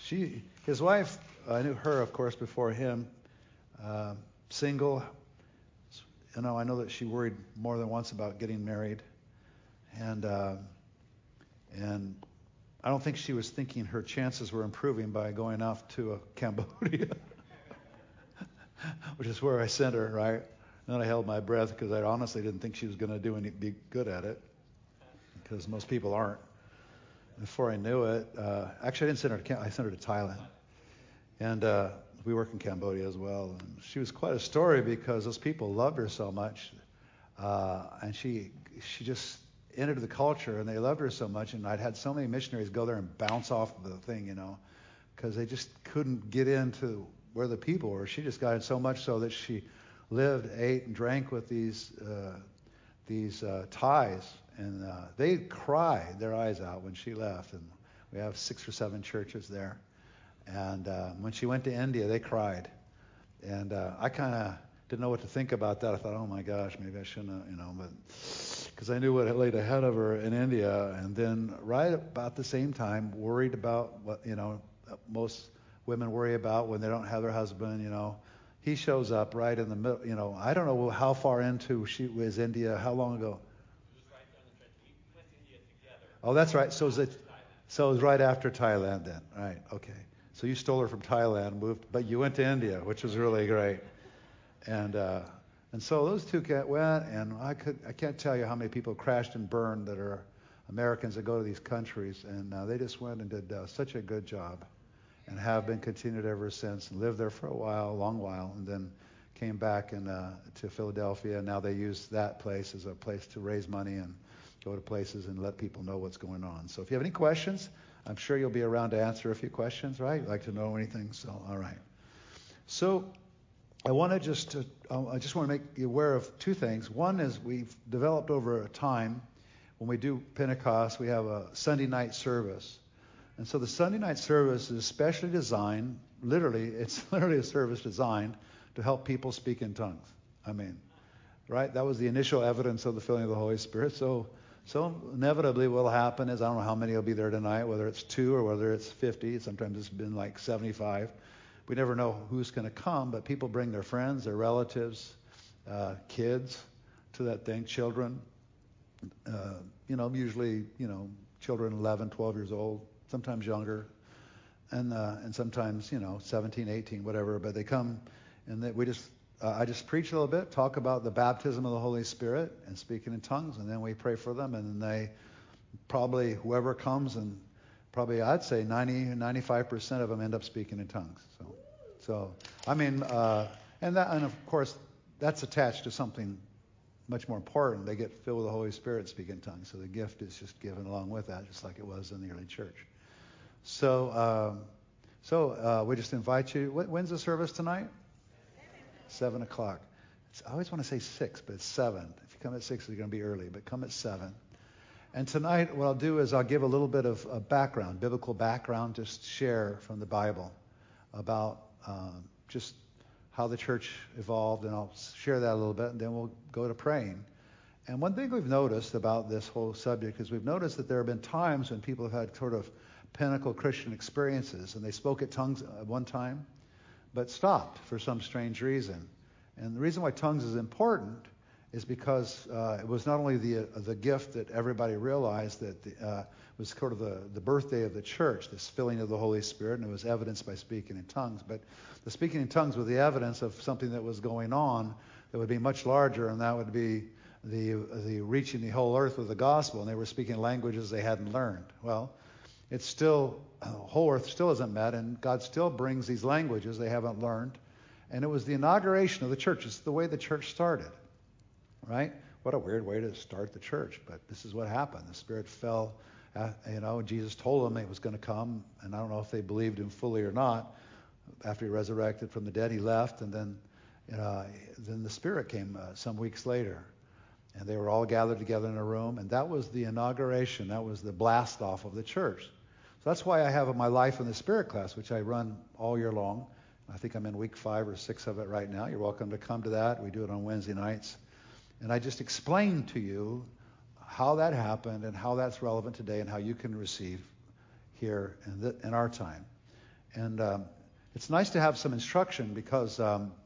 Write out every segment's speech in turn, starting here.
His wife, I knew her, of course, before him. Single. I know that she worried more than once about getting married, and I don't think she was thinking her chances were improving by going off to Cambodia, which is where I sent her, right? And then I held my breath because I honestly didn't think she was going to be good at it, because most people aren't. Before I knew it, actually I didn't send her to I sent her to Thailand, and we work in Cambodia as well. And she was quite a story because those people loved her so much, and she just entered the culture, and they loved her so much. And I'd had so many missionaries go there and bounce off the thing, because they just couldn't get into where the people were. She just got in so much so that she lived, ate, and drank with these Thais, and they cried their eyes out when she left. And we have 6 or 7 churches there. And when she went to India, they cried. And I kind of didn't know what to think about that. I thought, oh my gosh, maybe I shouldn't have, but because I knew what laid ahead of her in India. And then right about the same time, worried about what, most women worry about when they don't have their husband, He shows up right in the middle, I don't know how far into she was India, how long ago? It was right on the trip. We went to India together. Oh, that's right. So it was right after Thailand then. Right, okay. So you stole her from Thailand, but you went to India, which was really great. And so those two went, and I can't tell you how many people crashed and burned that are Americans that go to these countries, and they just went and did such a good job, and have been continued ever since, and lived there for a long while, and then came back to Philadelphia, and now they use that place as a place to raise money and go to places and let people know what's going on. So if you have any questions, I'm sure you'll be around to answer a few questions, right? You'd like to know anything, so all right. So I just want to make you aware of 2 things. One is we've developed over a time, when we do Pentecost, we have a Sunday night service. And so the Sunday night service is specially designed, it's literally a service designed to help people speak in tongues. Right? That was the initial evidence of the filling of the Holy Spirit. So inevitably what will happen is, I don't know how many will be there tonight, whether it's 2 or whether it's 50. Sometimes it's been like 75. We never know who's going to come, but people bring their friends, their relatives, kids to that thing, children. Usually, children 11, 12 years old, sometimes younger, and sometimes, 17, 18, whatever. But they come, and I just preach a little bit, talk about the baptism of the Holy Spirit and speaking in tongues, and then we pray for them, and then they probably, whoever comes, and probably I'd say 95% of them end up speaking in tongues. And of course that's attached to something much more important. They get filled with the Holy Spirit and speak in tongues. So the gift is just given along with that, just like it was in the early church. So we just invite you. When's the service tonight? 7 o'clock. I always want to say 6, but it's 7. If you come at 6, it's going to be early, but come at 7. And tonight, what I'll do is I'll give a little bit of background, biblical background, just share from the Bible about just how the church evolved, and I'll share that a little bit, and then we'll go to praying. And one thing we've noticed about this whole subject is we've noticed that there have been times when people have had sort of pinnacle Christian experiences, and they spoke at tongues at one time, but stopped for some strange reason. And the reason why tongues is important is because it was not only the gift that everybody realized that was sort of the birthday of the church, this filling of the Holy Spirit, and it was evidenced by speaking in tongues. But the speaking in tongues was the evidence of something that was going on that would be much larger, and that would be the reaching the whole earth with the gospel, and they were speaking languages they hadn't learned. Well, it's still, whole earth still isn't met, and God still brings these languages they haven't learned. And it was the inauguration of the church. It's the way the church started, right? What a weird way to start the church, but this is what happened. The Spirit fell, Jesus told them it was going to come, and I don't know if they believed him fully or not. After he resurrected from the dead, he left, and then the Spirit came some weeks later. And they were all gathered together in a room, and that was the inauguration. That was the blast off of the church. So that's why I have my Life in the Spirit class, which I run all year long. I think I'm in week 5 or 6 of it right now. You're welcome to come to that. We do it on Wednesday nights. And I just explain to you how that happened and how that's relevant today and how you can receive here in our time. And it's nice to have some instruction because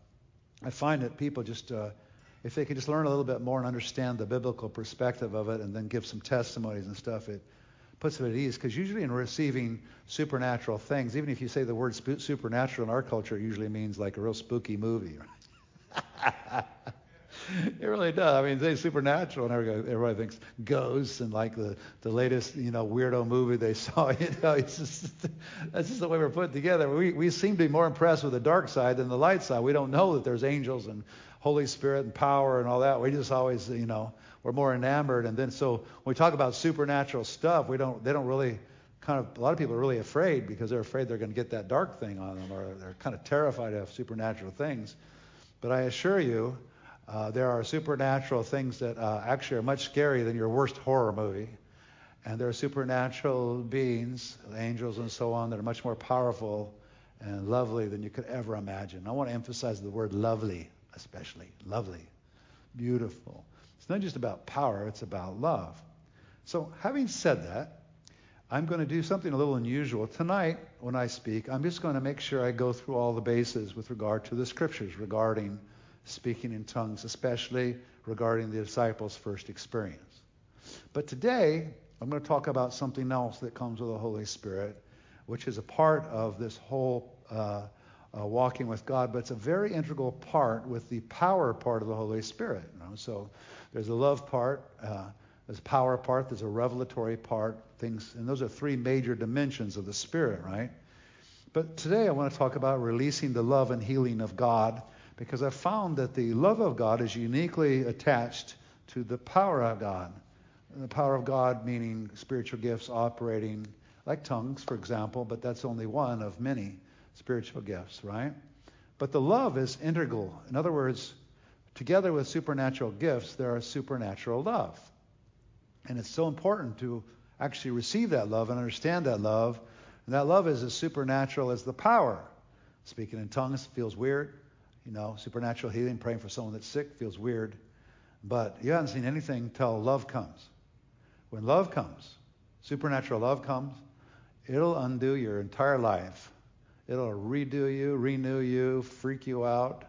I find that people just, if they can just learn a little bit more and understand the biblical perspective of it and then give some testimonies and stuff, it puts it at ease. Because usually in receiving supernatural things, even if you say the word supernatural in our culture, it usually means like a real spooky movie. Right? It really does. I mean, they say supernatural, and everybody thinks ghosts and like the latest, weirdo movie they saw. It's just, that's just the way we're put together. We seem to be more impressed with the dark side than the light side. We don't know that there's angels and Holy Spirit and power and all that. We just always, we're more enamored. And then so when we talk about supernatural stuff, they don't really a lot of people are really afraid because they're afraid they're going to get that dark thing on them, or they're kind of terrified of supernatural things. But I assure you, there are supernatural things that actually are much scarier than your worst horror movie. And there are supernatural beings, angels and so on, that are much more powerful and lovely than you could ever imagine. I want to emphasize the word lovely, especially. Lovely. Beautiful. It's not just about power, it's about love. So having said that, I'm going to do something a little unusual. Tonight, when I speak, I'm just going to make sure I go through all the bases with regard to the scriptures regarding speaking in tongues, especially regarding the disciples' first experience. But today, I'm going to talk about something else that comes with the Holy Spirit, which is a part of this whole walking with God, but it's a very integral part with the power part of the Holy Spirit. So there's a love part, there's a power part, there's a revelatory part, and those are three major dimensions of the Spirit, right? But today I want to talk about releasing the love and healing of God, because I found that the love of God is uniquely attached to the power of God. And the power of God meaning spiritual gifts operating like tongues, for example, but that's only one of many spiritual gifts, right? But the love is integral. In other words, together with supernatural gifts, there are supernatural love. And it's so important to actually receive that love and understand that love. And that love is as supernatural as the power. Speaking in tongues feels weird. Supernatural healing, praying for someone that's sick feels weird. But you haven't seen anything till love comes. When love comes, supernatural love comes, it'll undo your entire life. It'll redo you, renew you, freak you out.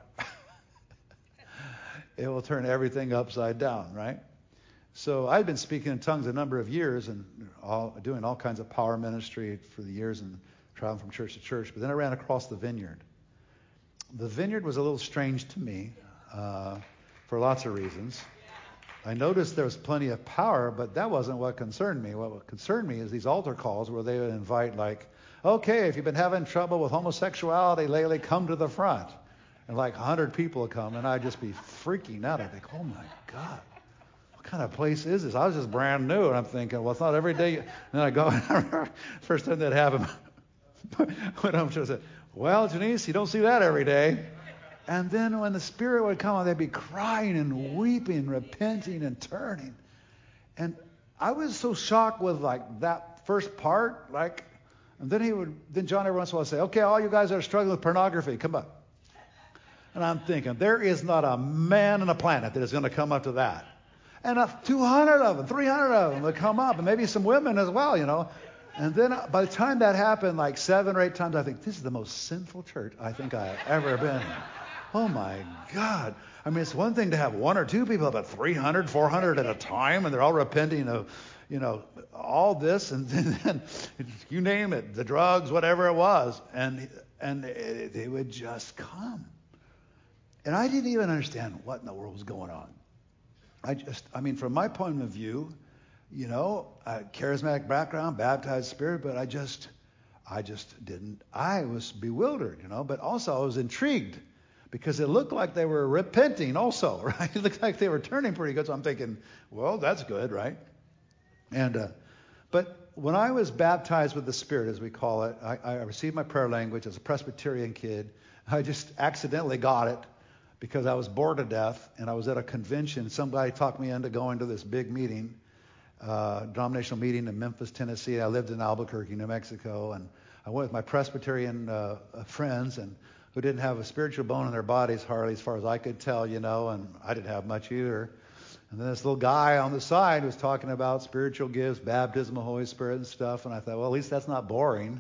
It will turn everything upside down, right? So I've been speaking in tongues a number of years and doing all kinds of power ministry for the years and traveling from church to church. But then I ran across the vineyard. The vineyard was a little strange to me for lots of reasons. I noticed there was plenty of power, but that wasn't what concerned me. What concerned me is these altar calls where they would invite okay, if you've been having trouble with homosexuality lately, come to the front. And 100 people would come, and I'd just be freaking out. I'd think, oh my God, what kind of place is this? I was just brand new, and I'm thinking, well, it's not every day. And then I go, first time that happened, went home and said, well, Janice, you don't see that every day. And then when the Spirit would come on, they'd be crying and weeping, repenting and turning. And I was so shocked with that first part, and then John every once in a while would say, okay, all you guys that are struggling with pornography, come up. And I'm thinking, there is not a man on the planet that is going to come up to that. And 200 of them, 300 of them would come up, and maybe some women as well, And then by the time that happened 7 or 8 times, I think, this is the most sinful church I think I've ever been in. Oh my God. I mean, it's one thing to have 1 or 2 people, but 300, 400 at a time, and they're all repenting of, all this, and then you name it, the drugs, whatever it was, and they would just come. And I didn't even understand what in the world was going on. From my point of view, charismatic background, baptized spirit, but I just didn't. I was bewildered, but also I was intrigued because it looked like they were repenting also, right? It looked like they were turning pretty good. So I'm thinking, well, that's good, right? And, but when I was baptized with the Spirit, as we call it, I received my prayer language as a Presbyterian kid. I just accidentally got it because I was bored to death and I was at a convention. Somebody talked me into going to this big meeting, denominational meeting in Memphis, Tennessee. I lived in Albuquerque, New Mexico, and I went with my Presbyterian friends and who didn't have a spiritual bone in their bodies hardly, as far as I could tell, and I didn't have much either. And then this little guy on the side was talking about spiritual gifts, baptism of the Holy Spirit and stuff, and I thought, well, at least that's not boring.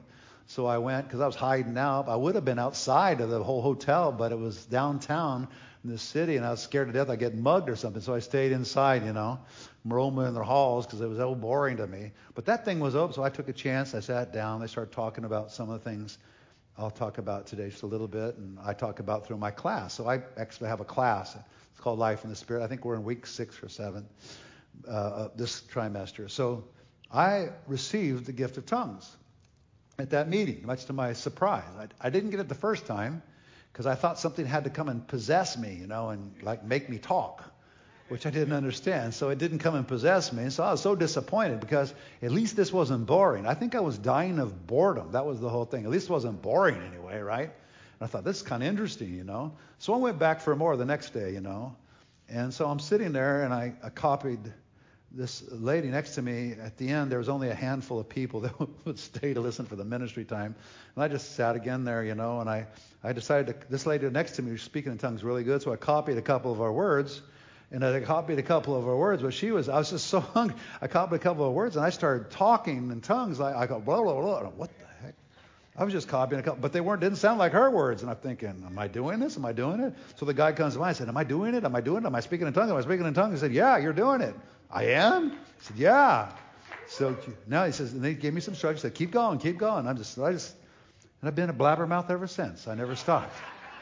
So I went because I was hiding out. I would have been outside of the whole hotel, but it was downtown in the city, and I was scared to death I'd get mugged or something. So I stayed inside, roaming in their halls because it was so boring to me. But that thing was open, so I took a chance. I sat down. They started talking about some of the things I'll talk about today just a little bit, and I talk about through my class. So I actually have a class. It's called Life in the Spirit. I think we're in week 6 or 7 this trimester. So I received the gift of tongues at that meeting, much to my surprise. I didn't get it the first time because I thought something had to come and possess me, and like make me talk, which I didn't understand. So it didn't come and possess me. So I was so disappointed because at least this wasn't boring. I think I was dying of boredom. That was the whole thing. At least it wasn't boring anyway, right? And I thought, this is kind of interesting, So I went back for more the next day, And so I'm sitting there, and I copied this lady next to me. At the end, there was only a handful of people that would stay to listen for the ministry time. And I just sat again there, and I decided this lady next to me was speaking in tongues really good, so I copied a couple of our words. And I copied a couple of her words, but I was just so hungry. I copied a couple of words, and I started talking in tongues. I go, blah, blah, blah. What the heck? I was just copying a couple, but they didn't sound like her words. And I'm thinking, am I doing this? Am I doing it? So the guy comes by and said, am I doing it? Am I doing it? Am I speaking in tongues? Am I speaking in tongues? He said, yeah, you're doing it. I am? I said, yeah. So now he says, and they gave me some instructions. He said, keep going, keep going. And I've been a blabbermouth ever since. I never stopped.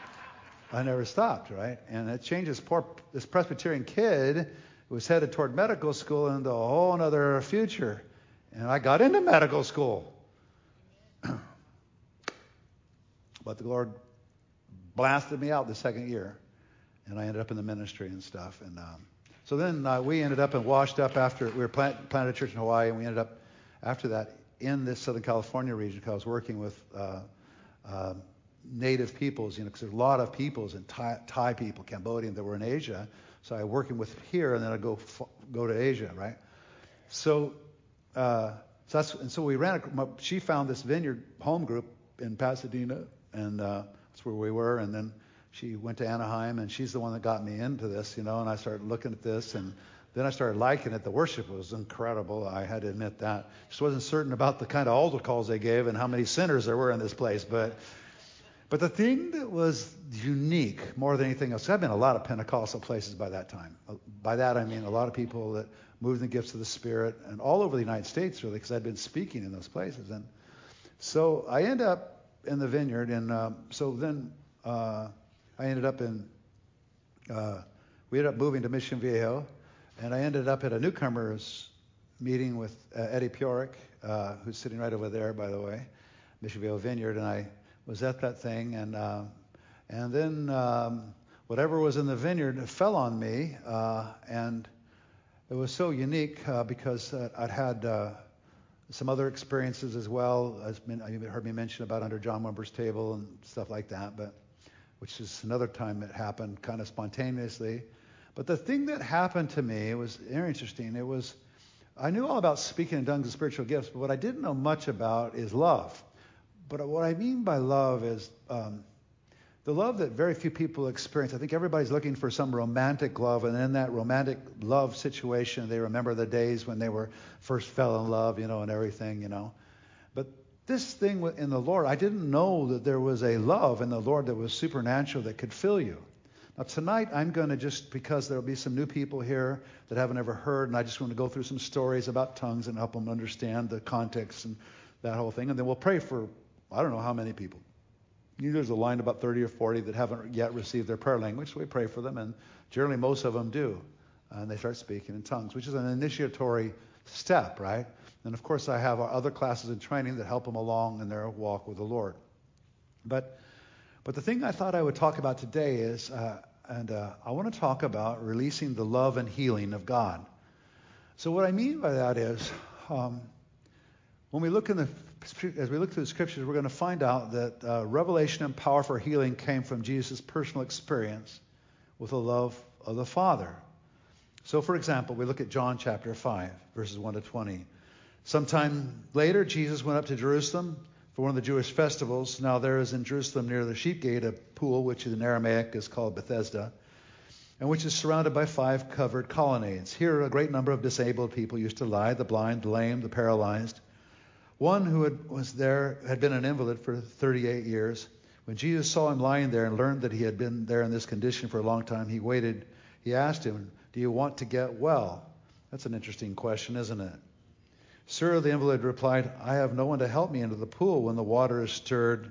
Right? And it changed this Presbyterian kid who was headed toward medical school into a whole other future. And I got into medical school. But the Lord blasted me out the second year, and I ended up in the ministry and stuff. And so then we ended up and washed up after we were planted a church in Hawaii, and we ended up after that in this Southern California region because I was working with native peoples, because there's a lot of peoples and Thai people, Cambodian that were in Asia. So I was working with here, and then I go to Asia, right? So so we she found this vineyard home group in Pasadena, and that's where we were. And then she went to Anaheim, and she's the one that got me into this, and I started looking at this, and then I started liking it. The worship was incredible. I had to admit that. Just wasn't certain about the kind of altar calls they gave and how many sinners there were in this place, But the thing that was unique more than anything else, I've been in a lot of Pentecostal places by that time. By that I mean a lot of people that moved in the gifts of the Spirit, and all over the United States really, because I'd been speaking in those places. And so I ended up in the vineyard, and so then I ended up we ended up moving to Mission Viejo, and I ended up at a newcomers meeting with Eddie Piorik, who's sitting right over there, by the way, Mission Viejo Vineyard, and I was at that thing, and then whatever was in the vineyard fell on me, and it was so unique because I'd had some other experiences as well. You heard me mention about under John Wimber's table and stuff like that, but which is another time it happened kind of spontaneously. But the thing that happened to me was very interesting. I knew all about speaking in tongues and spiritual gifts, but what I didn't know much about is love. But what I mean by love is the love that very few people experience. I think everybody's looking for some romantic love, and in that romantic love situation, they remember the days when they first fell in love, and everything, But this thing in the Lord, I didn't know that there was a love in the Lord that was supernatural that could fill you. Now tonight, I'm going to because there'll be some new people here that haven't ever heard, and I just want to go through some stories about tongues and help them understand the context and that whole thing, and then we'll pray for I don't know how many people. There's a line about 30 or 40 that haven't yet received their prayer language, so we pray for them, and generally most of them do. And they start speaking in tongues, which is an initiatory step, right? And of course, I have our other classes in training that help them along in their walk with the Lord. But the thing I thought I would talk about today is, I want to talk about releasing the love and healing of God. So what I mean by that is, when we look as we look through the scriptures, we're going to find out that revelation and power for healing came from Jesus' personal experience with the love of the Father. So, for example, we look at John chapter 5, verses 1 to 20. Sometime later, Jesus went up to Jerusalem for one of the Jewish festivals. Now there is in Jerusalem near the sheep gate a pool, which in Aramaic is called Bethesda, and which is surrounded by 5 covered colonnades. Here a great number of disabled people used to lie, the blind, the lame, the paralyzed. One who had been an invalid for 38 years. When Jesus saw him lying there and learned that he had been there in this condition for a long time, he waited. He asked him, "Do you want to get well?" That's an interesting question, isn't it? "Sir," the invalid replied, "I have no one to help me into the pool when the water is stirred.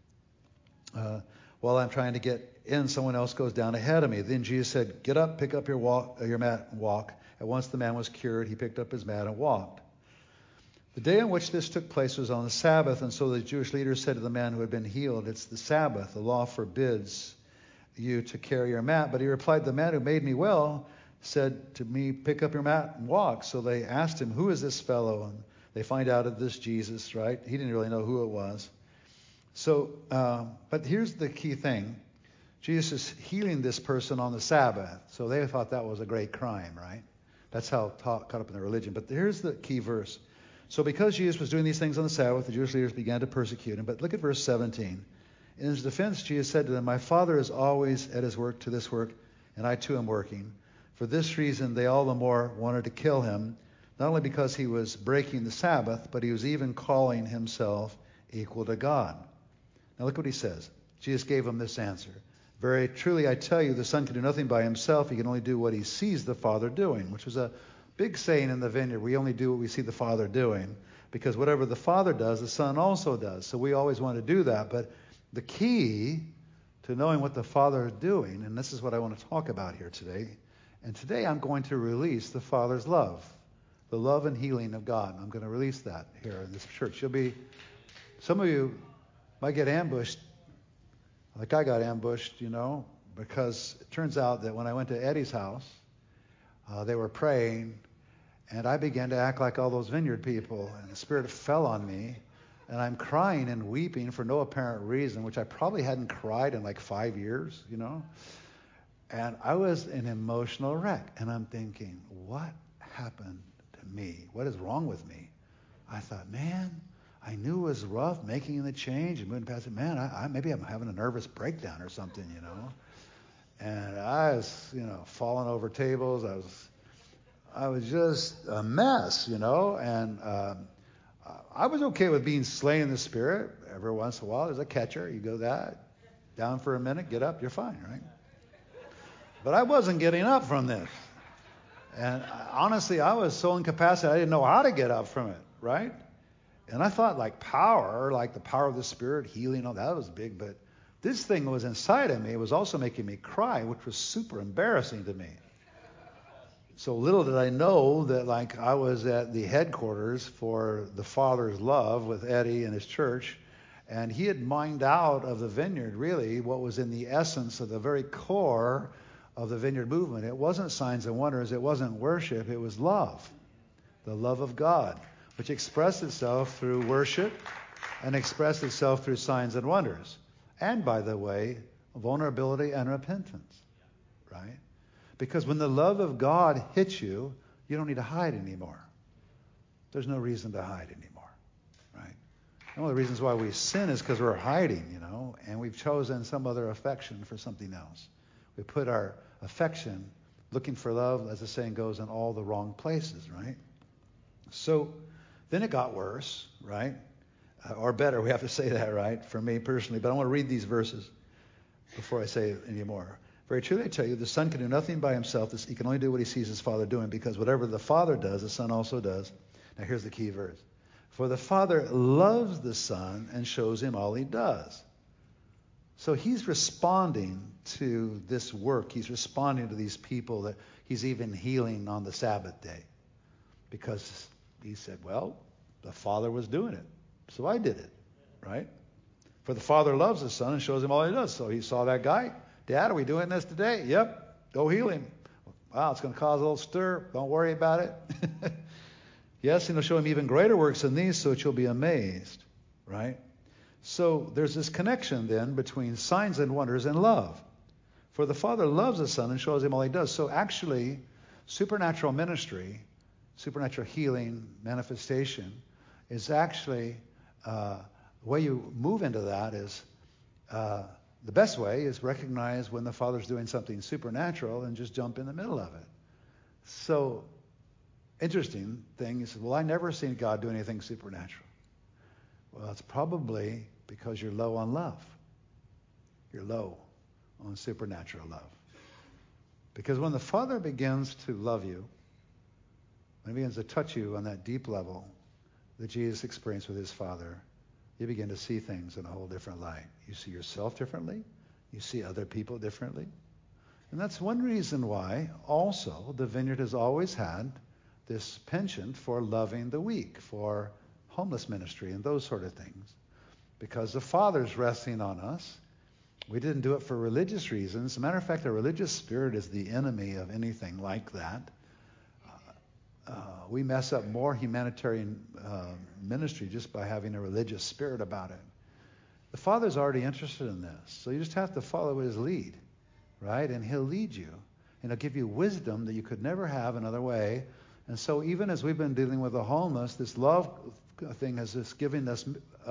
While I'm trying to get in, someone else goes down ahead of me." Then Jesus said, "Get up, pick up your mat and walk." At once the man was cured. He picked up his mat and walked. The day on which this took place was on the Sabbath, and so the Jewish leaders said to the man who had been healed, "It's the Sabbath. The law forbids you to carry your mat." But he replied, "The man who made me well said to me, 'Pick up your mat and walk.'" So they asked him, "Who is this fellow?" And they find out it's this Jesus, right? He didn't really know who it was. So, but here's the key thing. Jesus is healing this person on the Sabbath. So they thought that was a great crime, right? That's how caught up in their religion. But here's the key verse. So because Jesus was doing these things on the Sabbath, the Jewish leaders began to persecute him. But look at verse 17. In his defense, Jesus said to them, "My Father is always at his work to this work, and I too am working." For this reason, they all the more wanted to kill him, not only because he was breaking the Sabbath, but he was even calling himself equal to God. Now look what he says. Jesus gave him this answer. "Very truly I tell you, the Son can do nothing by himself. He can only do what he sees the Father doing," which was a big saying in the vineyard. We only do what we see the Father doing, because whatever the Father does, the Son also does. So we always want to do that. But the key to knowing what the Father is doing, and this is what I want to talk about here today, and today I'm going to release the Father's love, the love and healing of God. I'm going to release that here in this church. Some of you might get ambushed, like I got ambushed, because it turns out that when I went to Eddie's house, they were praying, and I began to act like all those vineyard people, and the Spirit fell on me, and I'm crying and weeping for no apparent reason, which I probably hadn't cried in like 5 years, And I was an emotional wreck, and I'm thinking, what happened to me? What is wrong with me? I thought, man, I knew it was rough making the change and moving past it. Man, maybe I'm having a nervous breakdown or something, And I was, falling over tables. I was just a mess, And I was okay with being slain in the Spirit. Every once in a while, there's a catcher. You go down for a minute, get up, you're fine, right? But I wasn't getting up from this. And honestly, I was so incapacitated, I didn't know how to get up from it, right? And I thought like the power of the Spirit, healing, all that was big. But this thing was inside of me. It was also making me cry, which was super embarrassing to me. So little did I know that I was at the headquarters for the Father's love with Eddie and his church. And he had mined out of the vineyard really what was in the essence of the very core of the vineyard movement. It wasn't signs and wonders. It wasn't worship. It was love. The love of God, which expressed itself through worship and expressed itself through signs and wonders. And, by the way, vulnerability and repentance, right? Because when the love of God hits you, you don't need to hide anymore. There's no reason to hide anymore, right? One of the reasons why we sin is because we're hiding, and we've chosen some other affection for something else. We put our affection, looking for love, as the saying goes, in all the wrong places, right? So then it got worse, right? Or better, we have to say that, right? For me personally. But I want to read these verses before I say any more. "Very truly I tell you, the Son can do nothing by himself. He can only do what he sees his Father doing, because whatever the Father does, the Son also does." Now here's the key verse. "For the Father loves the Son and shows him all he does." So he's responding to this work. He's responding to these people that he's even healing on the Sabbath day. Because he said, well, the Father was doing it, so I did it, right? For the Father loves the Son and shows him all he does. So he saw that guy. "Dad, are we doing this today?" "Yep, go heal him." "Wow, it's going to cause a little stir. Don't worry about it." "Yes, and he'll show him even greater works than these, so that you'll be amazed," right? So there's this connection then between signs and wonders and love. For the Father loves the Son and shows him all he does. So actually, supernatural ministry, supernatural healing, manifestation, is actually, the way you move into that is, the best way is recognize when the Father's doing something supernatural and just jump in the middle of it. So, interesting thing is, well, I never seen God do anything supernatural. Well, it's probably because you're low on love. You're low on supernatural love. Because when the Father begins to love you, when he begins to touch you on that deep level that Jesus experienced with his Father, you begin to see things in a whole different light. You see yourself differently. You see other people differently. And that's one reason why also the Vineyard has always had this penchant for loving the weak, for homeless ministry and those sort of things. Because the Father's resting on us. We didn't do it for religious reasons. As a matter of fact, the religious spirit is the enemy of anything like that. We mess up more humanitarian ministry just by having a religious spirit about it. The Father's already interested in this, so you just have to follow his lead, right? And he'll lead you, and he'll give you wisdom that you could never have another way. And so even as we've been dealing with the homeless, this love thing has just given us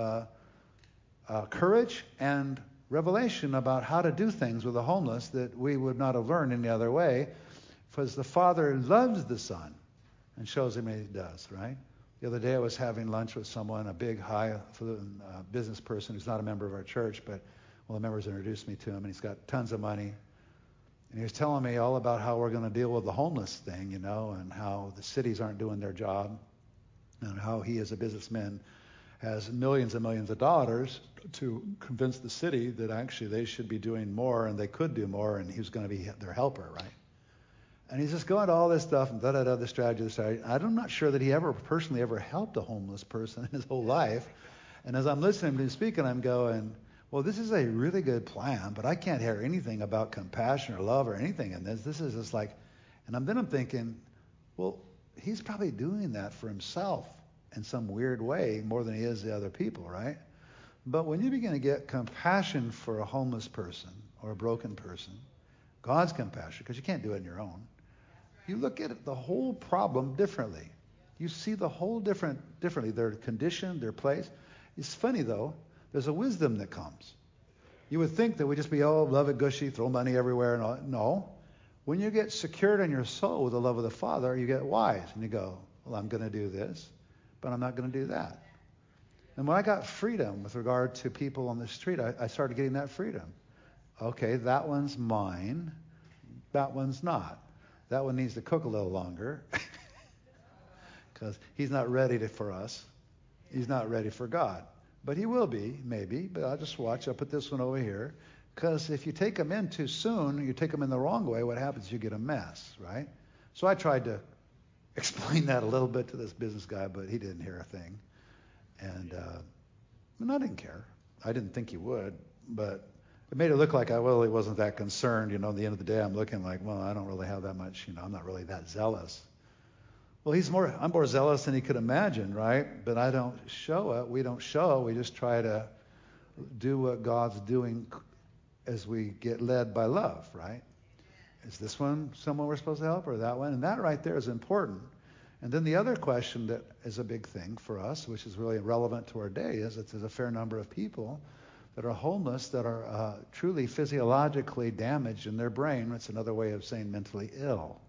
courage and revelation about how to do things with the homeless that we would not have learned any other way, because the Father loves the Son and shows him what he does, right? The other day I was having lunch with someone, a big high-falutin business person who's not a member of our church, but one of the members introduced me to him, and he's got tons of money. And he was telling me all about how we're going to deal with the homeless thing, and how the cities aren't doing their job, and how he as a businessman has millions and millions of dollars to convince the city that actually they should be doing more and they could do more, and he was going to be their helper, right? And he's just going to all this stuff and the strategy. I'm not sure that he ever personally helped a homeless person in his whole life. And as I'm listening to him speaking, I'm going, well, this is a really good plan, but I can't hear anything about compassion or love or anything in this. This is just like, and then I'm thinking, well, he's probably doing that for himself in some weird way more than he is the other people, right? But when you begin to get compassion for a homeless person or a broken person, God's compassion, because you can't do it on your own, you look at the whole problem differently. You see the whole differently, their condition, their place. It's funny, though, there's a wisdom that comes. You would think that we just be, love it, gushy, throw money everywhere. And all. No. When you get secured in your soul with the love of the Father, you get wise. And you go, well, I'm going to do this, but I'm not going to do that. And when I got freedom with regard to people on the street, I started getting that freedom. Okay, that one's mine. That one's not. That one needs to cook a little longer because he's not ready for us. He's not ready for God. But he will be, maybe. But I'll just watch. I'll put this one over here. Because if you take him in too soon, you take him in the wrong way, what happens is you get a mess, right? So I tried to explain that a little bit to this business guy, but he didn't hear a thing. And I didn't care. I didn't think he would. But it made it look like I really wasn't that concerned. At the end of the day, I'm looking like, well, I don't really have that much. I'm not really that zealous. Well, I'm more zealous than he could imagine, right? But I don't show it. We don't show. We just try to do what God's doing as we get led by love, right? Is this one someone we're supposed to help, or that one? And that right there is important. And then the other question that is a big thing for us, which is really relevant to our day, is that there's a fair number of people that are homeless that are truly physiologically damaged in their brain. It's another way of saying mentally ill.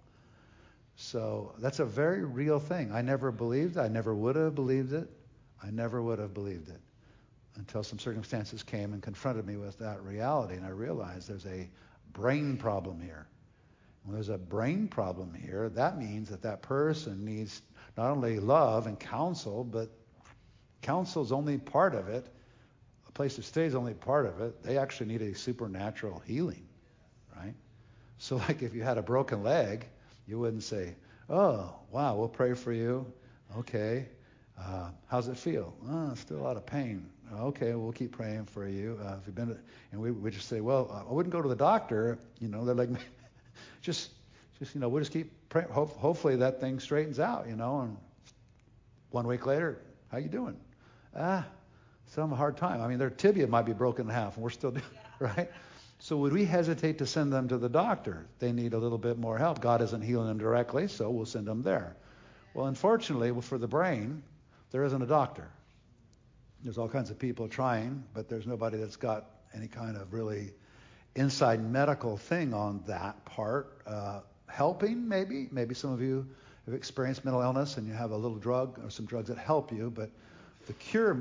So that's a very real thing. I never believed it. I never would have believed it. I never would have believed it until some circumstances came and confronted me with that reality. And I realized there's a brain problem here. When there's a brain problem here, that means that person needs not only love and counsel, but counsel is only part of it. A place to stay is only part of it. They actually need a supernatural healing, right? So like if you had a broken leg, you wouldn't say, oh, wow, we'll pray for you. Okay. How's it feel? Oh, still a lot of pain. Okay, we'll keep praying for you. If you've been, and we just say, well, I wouldn't go to the doctor. They're like, just we'll just keep praying. Hopefully that thing straightens out. And 1 week later, how you doing? Still have a hard time. I mean, their tibia might be broken in half, and we're still doing right. So would we hesitate to send them to the doctor? They need a little bit more help. God isn't healing them directly, so we'll send them there. Well, unfortunately, for the brain, there isn't a doctor. There's all kinds of people trying, but there's nobody that's got any kind of really inside medical thing on that part. Helping, maybe. Maybe some of you have experienced mental illness and you have a little drug or some drugs that help you, but the cure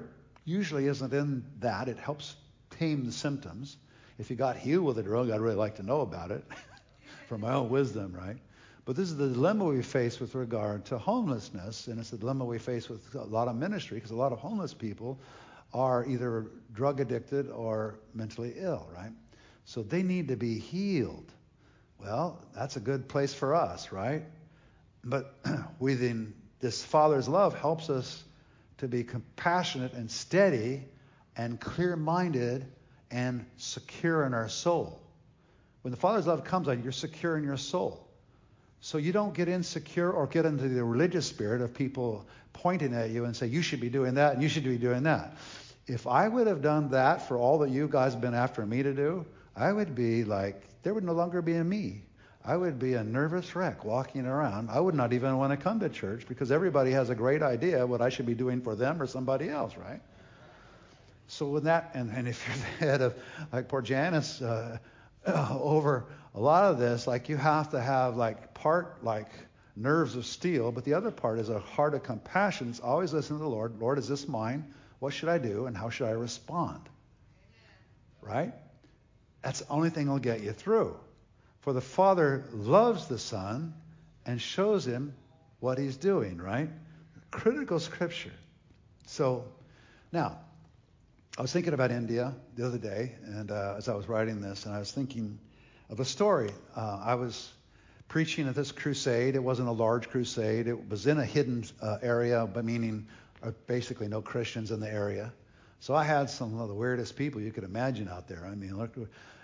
usually isn't in that. It helps tame the symptoms. If you got healed with a drug, I'd really like to know about it from my own wisdom, right? But this is the dilemma we face with regard to homelessness, and it's the dilemma we face with a lot of ministry, because a lot of homeless people are either drug addicted or mentally ill, right? So they need to be healed. Well, that's a good place for us, right? But within this Father's love helps us to be compassionate and steady and clear-minded and secure in our soul. When the Father's love comes on, you're secure in your soul. So you don't get insecure or get into the religious spirit of people pointing at you and say, you should be doing that and you should be doing that. If I would have done that for all that you guys have been after me to do, I would be like, there would no longer be a me. I would be a nervous wreck walking around. I would not even want to come to church because everybody has a great idea what I should be doing for them or somebody else, right? So with that, and if you're the head of, like poor Janice, over a lot of this, like you have to have like part like nerves of steel, but the other part is a heart of compassion. It's always listen to the Lord. Lord, is this mine? What should I do? And how should I respond? Right? That's the only thing that'll get you through. For the Father loves the Son and shows him what he's doing, right? Critical scripture. So now, I was thinking about India the other day, and as I was writing this, and I was thinking of a story. I was preaching at this crusade. It wasn't a large crusade. It was in a hidden area, but meaning basically no Christians in the area. So I had some of the weirdest people you could imagine out there. I mean, look,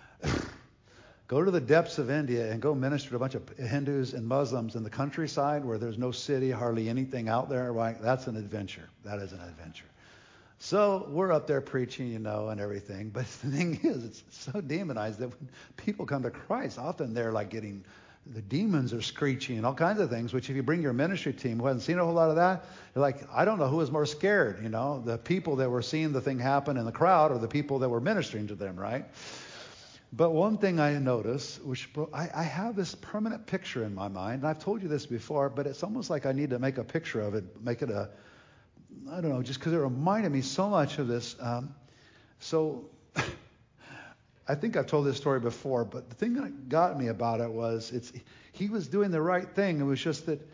go to the depths of India and go minister to a bunch of Hindus and Muslims in the countryside where there's no city, hardly anything out there. Right? That's an adventure. That is an adventure. So we're up there preaching, and everything. But the thing is, it's so demonized that when people come to Christ, often they're like the demons are screeching and all kinds of things, which if you bring your ministry team who hasn't seen a whole lot of that, they're like, I don't know who was more scared, the people that were seeing the thing happen in the crowd or the people that were ministering to them, right? But one thing I noticed, which I have this permanent picture in my mind, and I've told you this before, but it's almost like I need to make a picture of it, make it I don't know, just because it reminded me so much of this. So I think I've told this story before, but the thing that got me about it was he was doing the right thing. It was just that,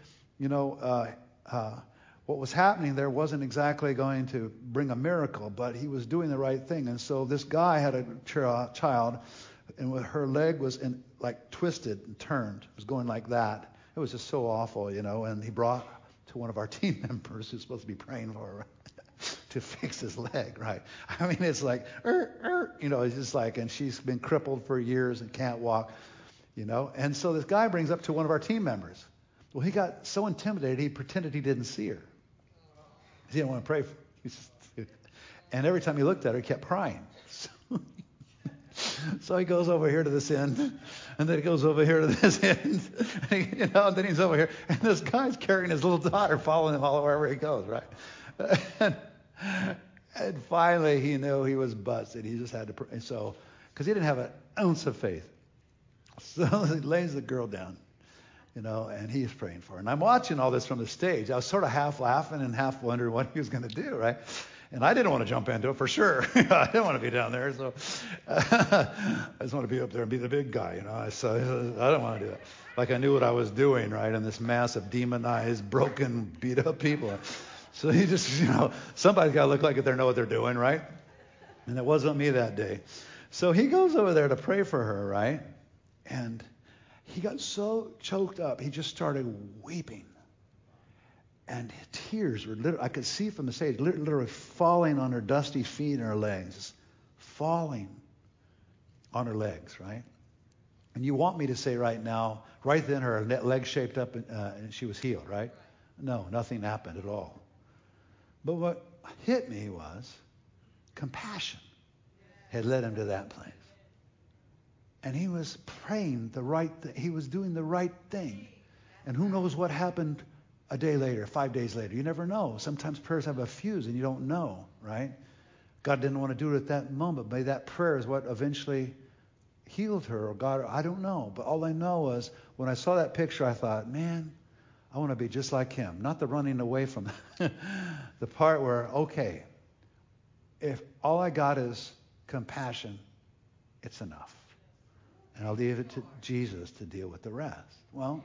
what was happening there wasn't exactly going to bring a miracle, but he was doing the right thing. And so this guy had a child, and her leg was twisted and turned. It was going like that. It was just so awful, and he brought to one of our team members who's supposed to be praying for her to fix his leg, right? I mean, it's like, it's just like, and she's been crippled for years and can't walk, And so this guy brings up to one of our team members. Well, he got so intimidated, he pretended he didn't see her. He didn't want to pray for her. And every time he looked at her, he kept crying. So he goes over here to this end, and then he goes over here to this end, and then he's over here, and this guy's carrying his little daughter, following him all wherever he goes, right? And finally, he knew he was busted. He just had to pray. So, because he didn't have an ounce of faith. So he lays the girl down, and he's praying for her. And I'm watching all this from the stage. I was sort of half laughing and half wondering what he was going to do, right? And I didn't want to jump into it for sure. I didn't want to be down there. So I just want to be up there and be the big guy, So I don't want to do that. Like I knew what I was doing, right? In this mass of demonized, broken, beat up people. So he just, somebody's got to look like they know what they're doing, right? And it wasn't me that day. So he goes over there to pray for her, right? And he got so choked up, he just started weeping. And tears were literally, I could see from the stage, literally falling on her dusty feet and her legs. Falling on her legs, right? And you want me to say right now, right then her leg shaped up and she was healed, right? No, nothing happened at all. But what hit me was compassion had led him to that place. And he was praying the right thing. He was doing the right thing. And who knows what happened a day later, 5 days later. You never know. Sometimes prayers have a fuse and you don't know, right? God didn't want to do it at that moment. Maybe that prayer is what eventually healed her, or God, I don't know. But all I know was when I saw that picture, I thought, man, I want to be just like him. Not the running away from the part where, okay, if all I got is compassion, it's enough. And I'll leave it to Jesus to deal with the rest. Well,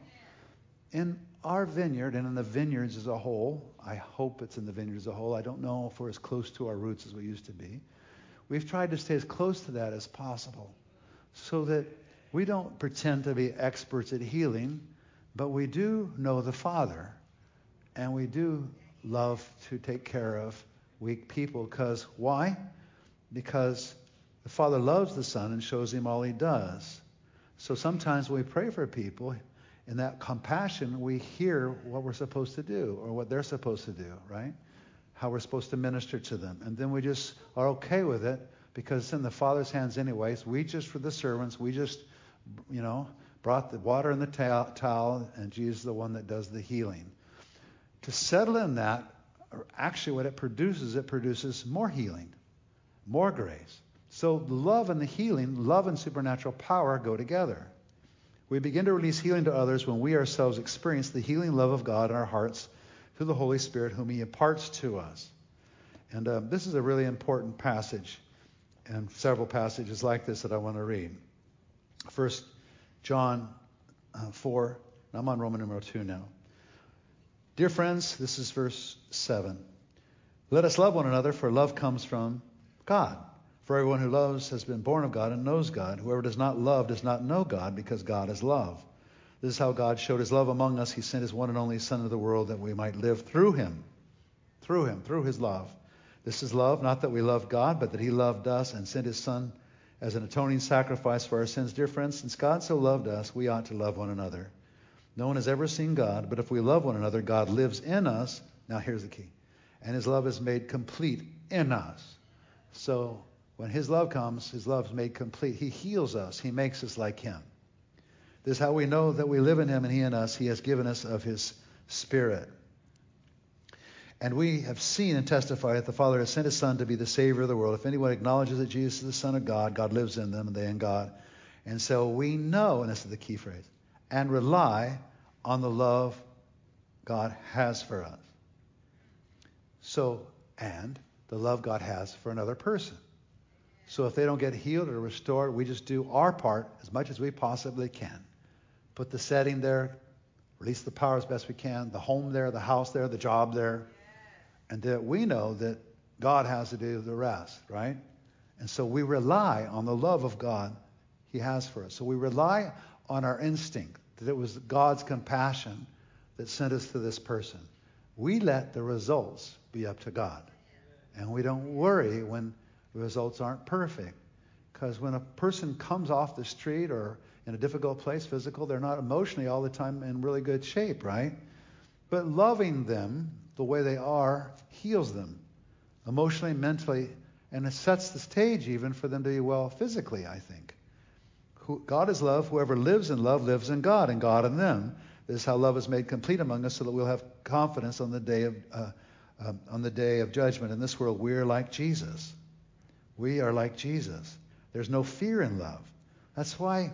in our vineyard and in the vineyards as a whole, I hope it's in the vineyards as a whole. I don't know if we're as close to our roots as we used to be. We've tried to stay as close to that as possible so that we don't pretend to be experts at healing, but we do know the Father, and we do love to take care of weak people. Because why? Because the Father loves the Son and shows him all he does. So sometimes when we pray for people, in that compassion, we hear what we're supposed to do or what they're supposed to do, right? How we're supposed to minister to them. And then we just are okay with it because it's in the Father's hands anyways. We just, for the servants, we just, brought the water and the towel, and Jesus is the one that does the healing. To settle in that, actually what it produces more healing, more grace. So the love and the healing, love and supernatural power go together. We begin to release healing to others when we ourselves experience the healing love of God in our hearts through the Holy Spirit whom he imparts to us. And this is a really important passage, and several passages like this that I want to read. First John 4, and I'm on Roman numeral 2 now. Dear friends, this is verse 7. Let us love one another, for love comes from God. For everyone who loves has been born of God and knows God. Whoever does not love does not know God, because God is love. This is how God showed his love among us. He sent his one and only Son into the world that we might live through him, through his love. This is love, not that we loved God, but that he loved us and sent his Son as an atoning sacrifice for our sins. Dear friends, since God so loved us, we ought to love one another. No one has ever seen God, but if we love one another, God lives in us. Now here's the key. And his love is made complete in us. So when his love comes, his love is made complete. He heals us. He makes us like him. This is how we know that we live in him and he in us. He has given us of his Spirit. And we have seen and testified that the Father has sent his Son to be the Savior of the world. If anyone acknowledges that Jesus is the Son of God, God lives in them and they in God. And so we know, and this is the key phrase, and rely on the love God has for us. So, and the love God has for another person. So if they don't get healed or restored, we just do our part as much as we possibly can. Put the setting there, release the power as best we can, the home there, the house there, the job there. And that we know that God has to do the rest, right? And so we rely on the love of God he has for us. So we rely on our instinct that it was God's compassion that sent us to this person. We let the results be up to God. And we don't worry when the results aren't perfect. Because when a person comes off the street or in a difficult place, physical, they're not emotionally all the time in really good shape, right? But loving them the way they are heals them emotionally, mentally, and it sets the stage even for them to be well physically, I think. God is love. Whoever lives in love lives in God, and God in them. This is how love is made complete among us, so that we'll have confidence on the day of judgment. In this world, we're like Jesus. We are like Jesus. There's no fear in love. That's why,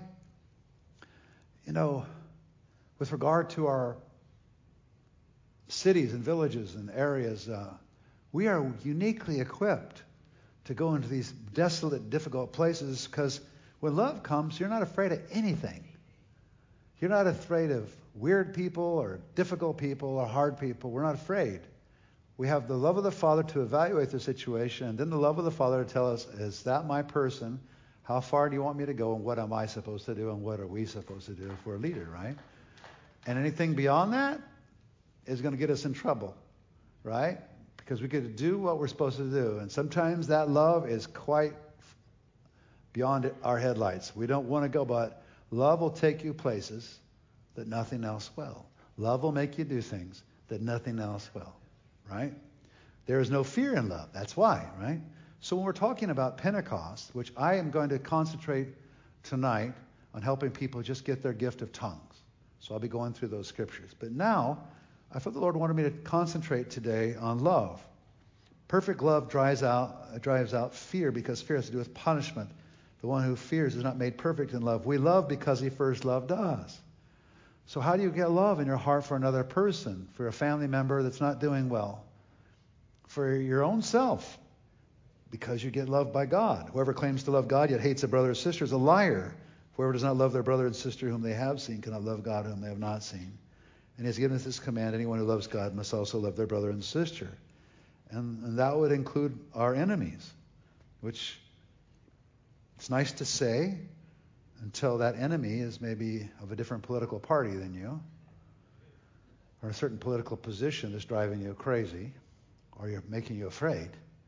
with regard to our cities and villages and areas, we are uniquely equipped to go into these desolate, difficult places, because when love comes, you're not afraid of anything. You're not afraid of weird people or difficult people or hard people. We're not afraid. We have the love of the Father to evaluate the situation, and then the love of the Father to tell us, is that my person? How far do you want me to go, and what am I supposed to do, and what are we supposed to do if we're a leader, right? And anything beyond that is going to get us in trouble, right? Because we get to do what we're supposed to do. And sometimes that love is quite beyond our headlights. We don't want to go, but love will take you places that nothing else will. Love will make you do things that nothing else will, right? There is no fear in love. That's why, right? So when we're talking about Pentecost, which I am going to concentrate tonight on helping people just get their gift of tongues. So I'll be going through those scriptures. But now, I felt the Lord wanted me to concentrate today on love. Perfect love drives out fear, because fear has to do with punishment. The one who fears is not made perfect in love. We love because he first loved us. So how do you get love in your heart for another person, for a family member that's not doing well, for your own self? because you get loved by God. Whoever claims to love God yet hates a brother or sister is a liar. Whoever does not love their brother and sister whom they have seen cannot love God whom they have not seen. And he has given us this command, anyone who loves God must also love their brother and sister. And that would include our enemies, which it's nice to say until that enemy is maybe of a different political party than you, or a certain political position that's driving you crazy, or you're making you afraid.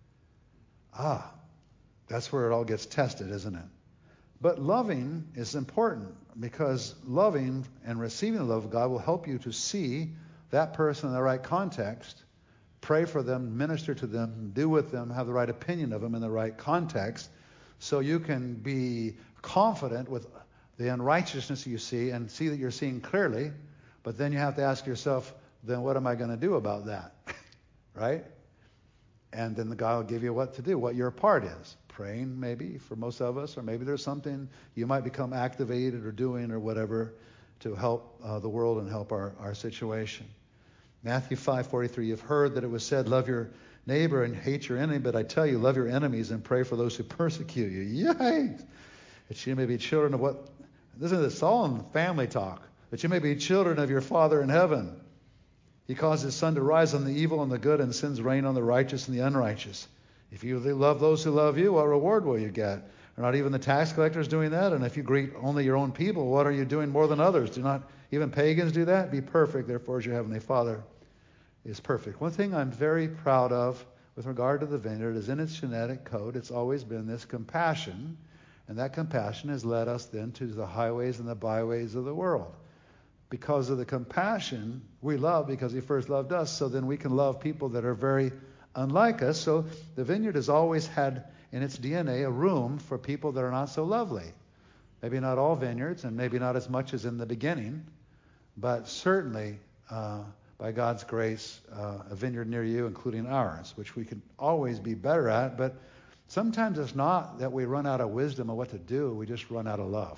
That's where it all gets tested, isn't it? But loving is important, because loving and receiving the love of God will help you to see that person in the right context, pray for them, minister to them, do with them, have the right opinion of them in the right context, so you can be confident with the unrighteousness you see and see that you're seeing clearly. But then you have to ask yourself, then what am I going to do about that? Right? And then the God will give you what to do, what your part is. Praying, maybe, for most of us, or maybe there's something you might become activated or doing or whatever to help the world and help our situation. Matthew 5:43, you've heard that it was said, love your neighbor and hate your enemy, but I tell you, love your enemies and pray for those who persecute you. Yikes! That you may be children of what? It's all in family talk. That you may be children of your Father in heaven. He caused his sun to rise on the evil and the good, and sends rain on the righteous and the unrighteous. If you love those who love you, what reward will you get? Are not even the tax collectors doing that? And if you greet only your own people, what are you doing more than others? Do not even pagans do that? Be perfect, therefore, as your heavenly Father is perfect. One thing I'm very proud of with regard to the vineyard is in its genetic code, it's always been this compassion. And that compassion has led us then to the highways and the byways of the world. Because of the compassion, we love because he first loved us, so then we can love people that are very unlike us. So the vineyard has always had in its DNA a room for people that are not so lovely. Maybe not all vineyards, and maybe not as much as in the beginning, but certainly by God's grace, a vineyard near you, including ours, which we can always be better at. But sometimes it's not that we run out of wisdom of what to do, we just run out of love.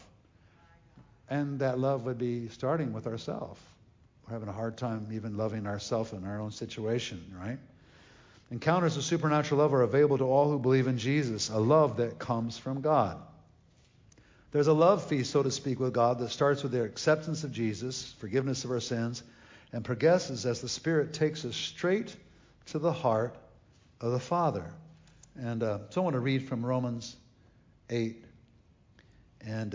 And that love would be starting with ourselves. We're having a hard time even loving ourselves in our own situation, right? Encounters of supernatural love are available to all who believe in Jesus, a love that comes from God. There's a love feast, so to speak, with God that starts with the acceptance of Jesus, forgiveness of our sins, and progresses as the Spirit takes us straight to the heart of the Father. And so I want to read from Romans 8, and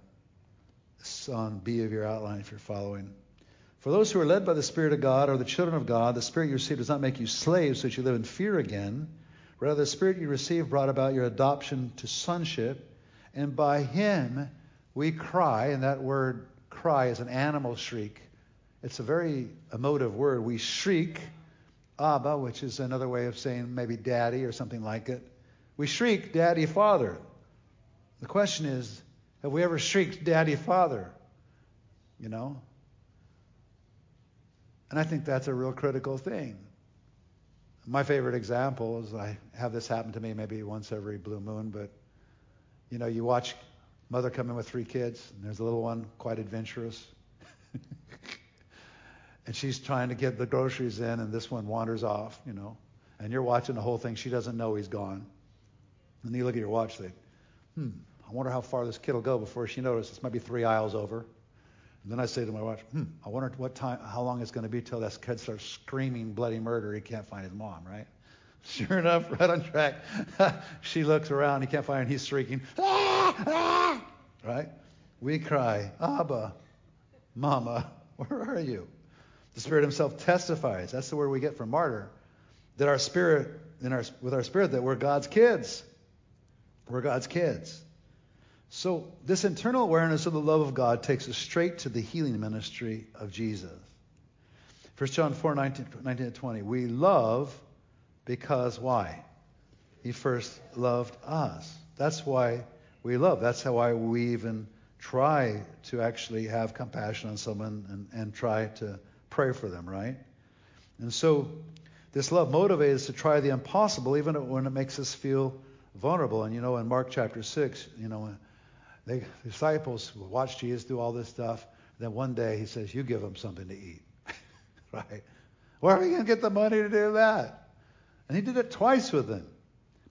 it's on B of your outline if you're following. For those who are led by the Spirit of God are the children of God. The Spirit you received does not make you slaves so that you live in fear again. Rather, the Spirit you received brought about your adoption to sonship. And by him we cry, and that word cry is an animal shriek. It's a very emotive word. We shriek, Abba, which is another way of saying maybe daddy or something like it. We shriek, Daddy, Father. The question is, have we ever shrieked, Daddy, Father? You know? And I think that's a real critical thing. My favorite example is I have this happen to me maybe once every blue moon, but you know, you watch mother come in with 3 kids, and there's a little one quite adventurous. And she's trying to get the groceries in, and this one wanders off, you know. And you're watching the whole thing. She doesn't know he's gone. And then you look at your watch and think, I wonder how far this kid will go before she notices. This might be 3 aisles over. And then I say to my watch, I wonder how long it's going to be till that kid starts screaming bloody murder. He can't find his mom, right? Sure enough, right on track. She looks around. He can't find her, and he's shrieking, ah, ah! Right? We cry, Abba, Mama, where are you? The Spirit himself testifies. That's the word we get from martyr. That our spirit, with our spirit, that we're God's kids. We're God's kids. So this internal awareness of the love of God takes us straight to the healing ministry of Jesus. 1 John 4:19-20. We love because why? He first loved us. That's why we love. That's why we even try to actually have compassion on someone and try to pray for them, right? And so this love motivates us to try the impossible, even when it makes us feel vulnerable. And you know, in Mark chapter 6, you know, the disciples watched Jesus do all this stuff. Then one day he says, you give them something to eat. Right? Where are we going to get the money to do that? And he did it twice with them.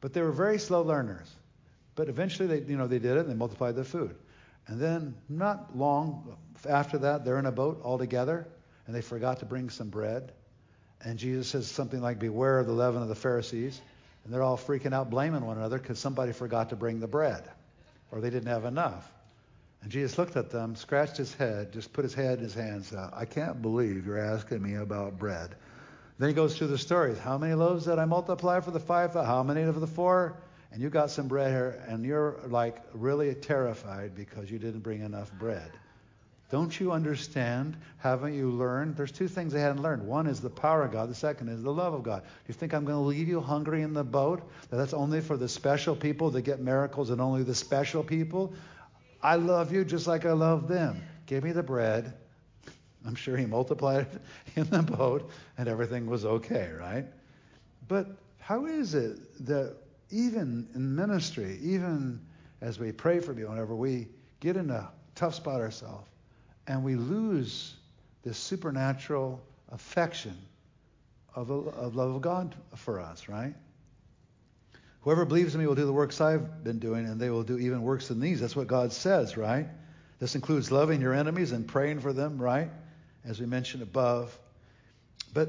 But they were very slow learners. But eventually they did it and they multiplied the food. And then not long after that, they're in a boat all together and they forgot to bring some bread. And Jesus says something like, beware of the leaven of the Pharisees. And they're all freaking out, blaming one another because somebody forgot to bring the bread or they didn't have enough. And Jesus looked at them, scratched his head, just put his head in his hands. I can't believe you're asking me about bread. Then he goes through the stories. How many loaves did I multiply for the 5? How many of the 4? And you got some bread here, and you're like really terrified because you didn't bring enough bread. Don't you understand? Haven't you learned? There's 2 things they hadn't learned. One is the power of God. The second is the love of God. Do you think I'm going to leave you hungry in the boat? That's only for the special people that get miracles and only the special people? I love you just like I love them. Give me the bread. I'm sure he multiplied it in the boat and everything was okay, right? But how is it that even in ministry, even as we pray for people, whenever we get in a tough spot ourselves, and we lose this supernatural affection of love of God for us, right? Whoever believes in me will do the works I've been doing, and they will do even works than these. That's what God says, right? This includes loving your enemies and praying for them, right? As we mentioned above. But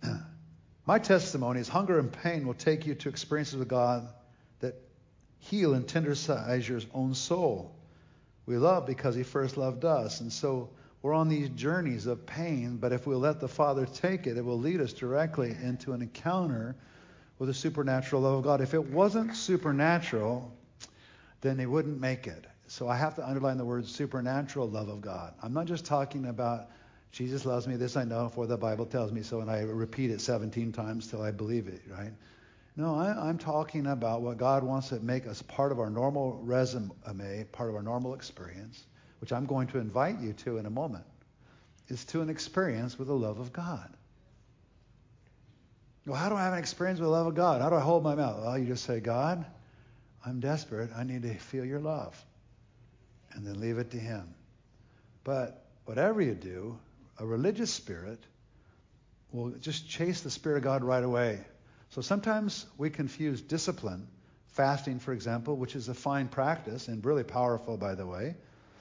my testimony is hunger and pain will take you to experiences with God that heal and tenderize your own soul. We love because he first loved us. And so we're on these journeys of pain, but if we'll let the Father take it, it will lead us directly into an encounter with the supernatural love of God. If it wasn't supernatural, then he wouldn't make it. So I have to underline the word supernatural love of God. I'm not just talking about Jesus loves me, this I know, for the Bible tells me so, and I repeat it 17 times till I believe it, right? No, I'm talking about what God wants to make us part of our normal resume, part of our normal experience, which I'm going to invite you to in a moment, is to an experience with the love of God. Well, how do I have an experience with the love of God? How do I hold my mouth? Well, you just say, God, I'm desperate. I need to feel your love. And then leave it to him. But whatever you do, a religious spirit will just chase the Spirit of God right away. So sometimes we confuse discipline, fasting, for example, which is a fine practice and really powerful, by the way,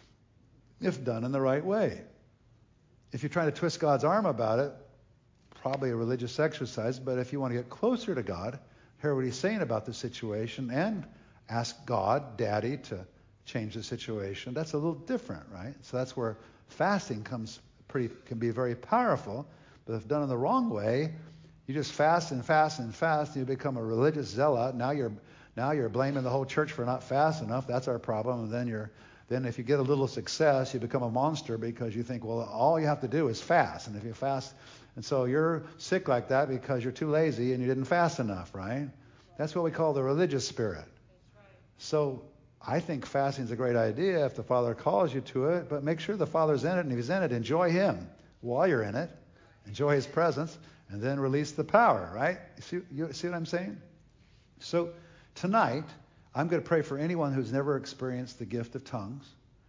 if done in the right way. If you're trying to twist God's arm about it, probably a religious exercise, but if you want to get closer to God, hear what he's saying about the situation, and ask God, Daddy, to change the situation, that's a little different, right? So that's where fasting can be very powerful, but if done in the wrong way, you just fast and fast and fast, and you become a religious zealot. Now you're blaming the whole church for not fast enough. That's our problem. And then if you get a little success, you become a monster because you think, well, all you have to do is fast. And if you fast, and so you're sick like that because you're too lazy and you didn't fast enough, right? That's what we call the religious spirit. That's right. So I think fasting is a great idea if the Father calls you to it, but make sure the Father's in it, and if he's in it, enjoy him while you're in it. Enjoy his presence, and then release the power, right? You see what I'm saying? So tonight, I'm going to pray for anyone who's never experienced the gift of tongues.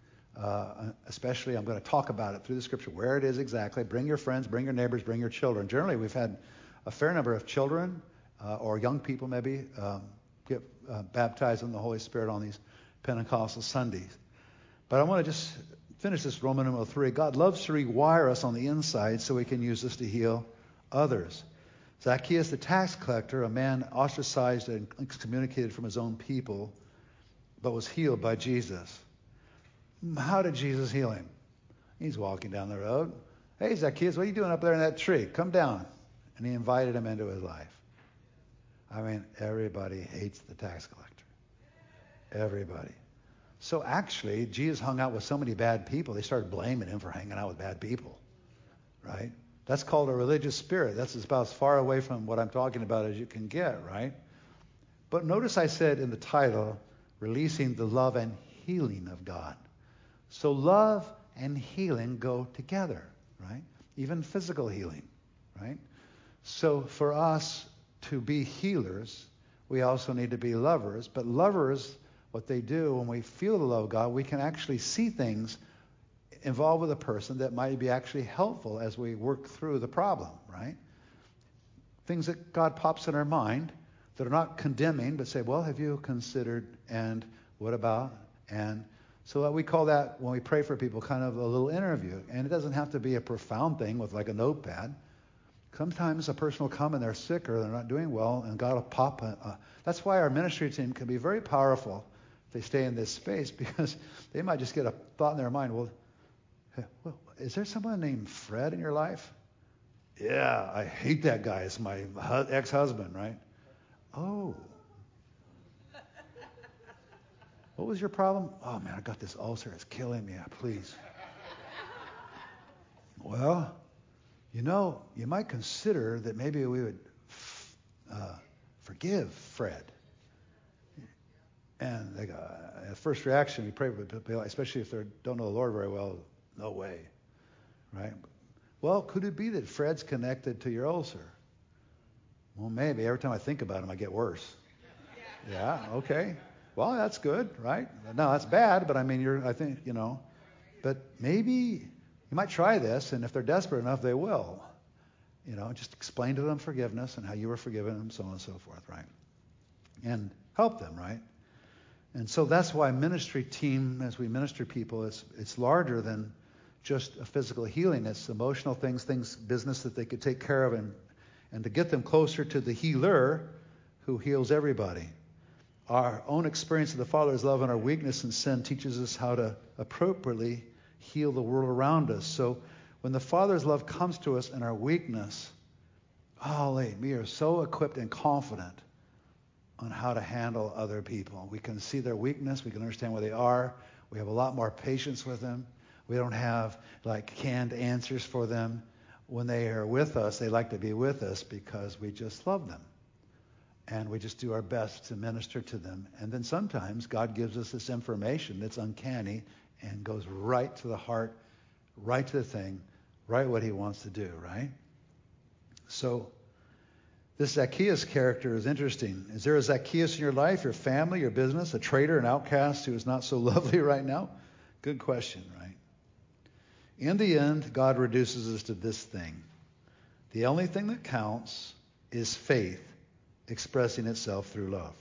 Especially, I'm going to talk about it through the Scripture, where it is exactly. Bring your friends, bring your neighbors, bring your children. Generally, we've had a fair number of children or young people maybe get baptized in the Holy Spirit on these Pentecostal Sundays. But I want to just finish this Roman numeral 3. God loves to rewire us on the inside so he can use this to heal others. Zacchaeus the tax collector, a man ostracized and excommunicated from his own people, but was healed by Jesus. How did Jesus heal him? He's walking down the road. Hey, Zacchaeus, what are you doing up there in that tree? Come down. And he invited him into his life. I mean, everybody hates the tax collector. Everybody. So actually, Jesus hung out with so many bad people, they started blaming him for hanging out with bad people, right? That's called a religious spirit. That's about as far away from what I'm talking about as you can get, right? But notice I said in the title, releasing the love and healing of God. So love and healing go together, right? Even physical healing, right? So for us to be healers, we also need to be lovers. But lovers, what they do when we feel the love of God, we can actually see things involved with a person that might be actually helpful as we work through the problem, right? Things that God pops in our mind that are not condemning, but say, well, have you considered, and what about, and so we call that, when we pray for people, kind of a little interview. And it doesn't have to be a profound thing with like a notepad. Sometimes a person will come and they're sick or they're not doing well, and God will pop. That's why our ministry team can be very powerful if they stay in this space, because they might just get a thought in their mind, well, is there someone named Fred in your life? Yeah, I hate that guy. It's my ex-husband, right? Oh. What was your problem? Oh, man, I got this ulcer. It's killing me. Please. Well, you might consider that maybe we would forgive Fred. And they go, at first reaction, we pray for people, especially if they don't know the Lord very well, no way, right? Well, could it be that Fred's connected to your ulcer? Well, maybe. Every time I think about him, I get worse. Yeah, okay. Well, that's good, right? No, that's bad, but I mean, I think, but maybe you might try this, and if they're desperate enough, they will. Just explain to them forgiveness and how you were forgiven them, so on and so forth, right? And help them, right? And so that's why ministry team, as we minister people, it's larger than just a physical healing. It's emotional things, business that they could take care of, and to get them closer to the healer who heals everybody. Our own experience of the Father's love and our weakness and sin teaches us how to appropriately heal the world around us. So when the Father's love comes to us in our weakness, we are so equipped and confident on how to handle other people. We can see their weakness. We can understand where they are. We have a lot more patience with them. We don't have canned answers for them. When they are with us, they like to be with us because we just love them. And we just do our best to minister to them. And then sometimes God gives us this information that's uncanny and goes right to the heart, right to the thing, right what he wants to do, right? So this Zacchaeus character is interesting. Is there a Zacchaeus in your life, your family, your business, a traitor, an outcast who is not so lovely right now? Good question, right? In the end, God reduces us to this thing. The only thing that counts is faith expressing itself through love.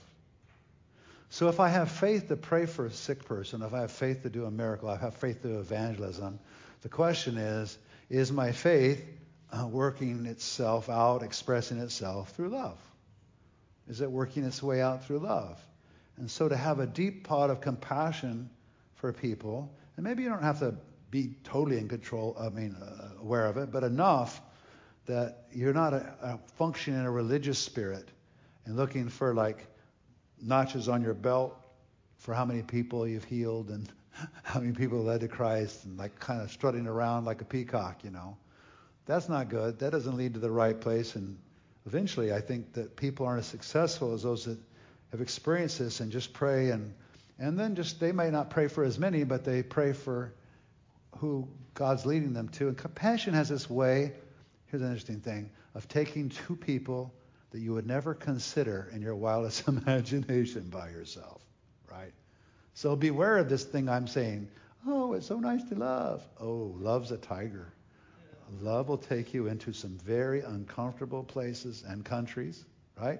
So if I have faith to pray for a sick person, if I have faith to do a miracle, I have faith to do evangelism, the question is my faith working itself out, expressing itself through love? Is it working its way out through love? And so to have a deep pot of compassion for people, and maybe you don't have to be totally in control, aware of it, but enough that you're not functioning in a religious spirit and looking for notches on your belt for how many people you've healed and how many people led to Christ, and kind of strutting around like a peacock, That's not good. That doesn't lead to the right place. And eventually I think that people aren't as successful as those that have experienced this and just pray and then they may not pray for as many, but they pray for who God's leading them to. And compassion has this way, here's an interesting thing, of taking two people that you would never consider in your wildest imagination by yourself, right? So beware of this thing I'm saying. Oh, it's so nice to love. Oh, love's a tiger. Love will take you into some very uncomfortable places and countries, right?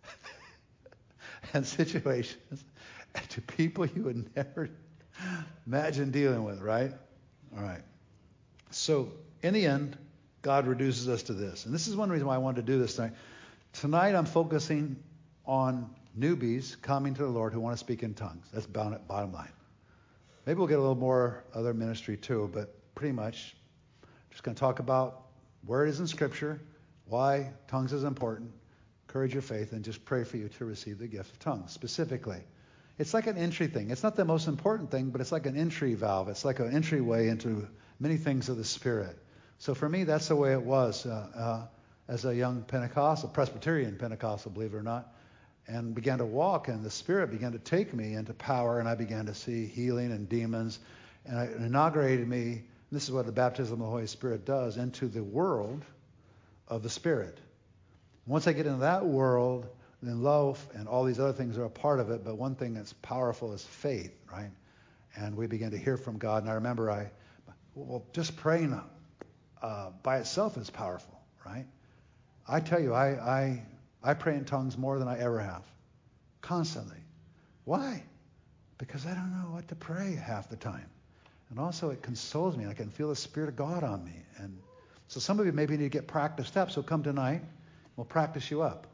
And situations, and to people you would never imagine dealing with, right? All right. So in the end, God reduces us to this. And this is one reason why I wanted to do this tonight. Tonight I'm focusing on newbies coming to the Lord who want to speak in tongues. That's bottom line. Maybe we'll get a little more other ministry too, but pretty much just going to talk about where it is in Scripture, why tongues is important, encourage your faith, and just pray for you to receive the gift of tongues specifically. It's like an entry thing. It's not the most important thing, but it's like an entry valve. It's like an entryway into many things of the Spirit. So for me, that's the way it was as a young Pentecostal, Presbyterian Pentecostal, believe it or not, and began to walk, and the Spirit began to take me into power, and I began to see healing and demons, and it inaugurated me. This is what the baptism of the Holy Spirit does, into the world of the Spirit. Once I get into that world, then love and all these other things are a part of it, but one thing that's powerful is faith, right? And we begin to hear from God. And I remember just praying by itself is powerful, right? I tell you, I I pray in tongues more than I ever have. Constantly. Why? Because I don't know what to pray half the time. And also it consoles me. I can feel the Spirit of God on me. And so some of you maybe need to get practiced up. So come tonight. We'll practice you up.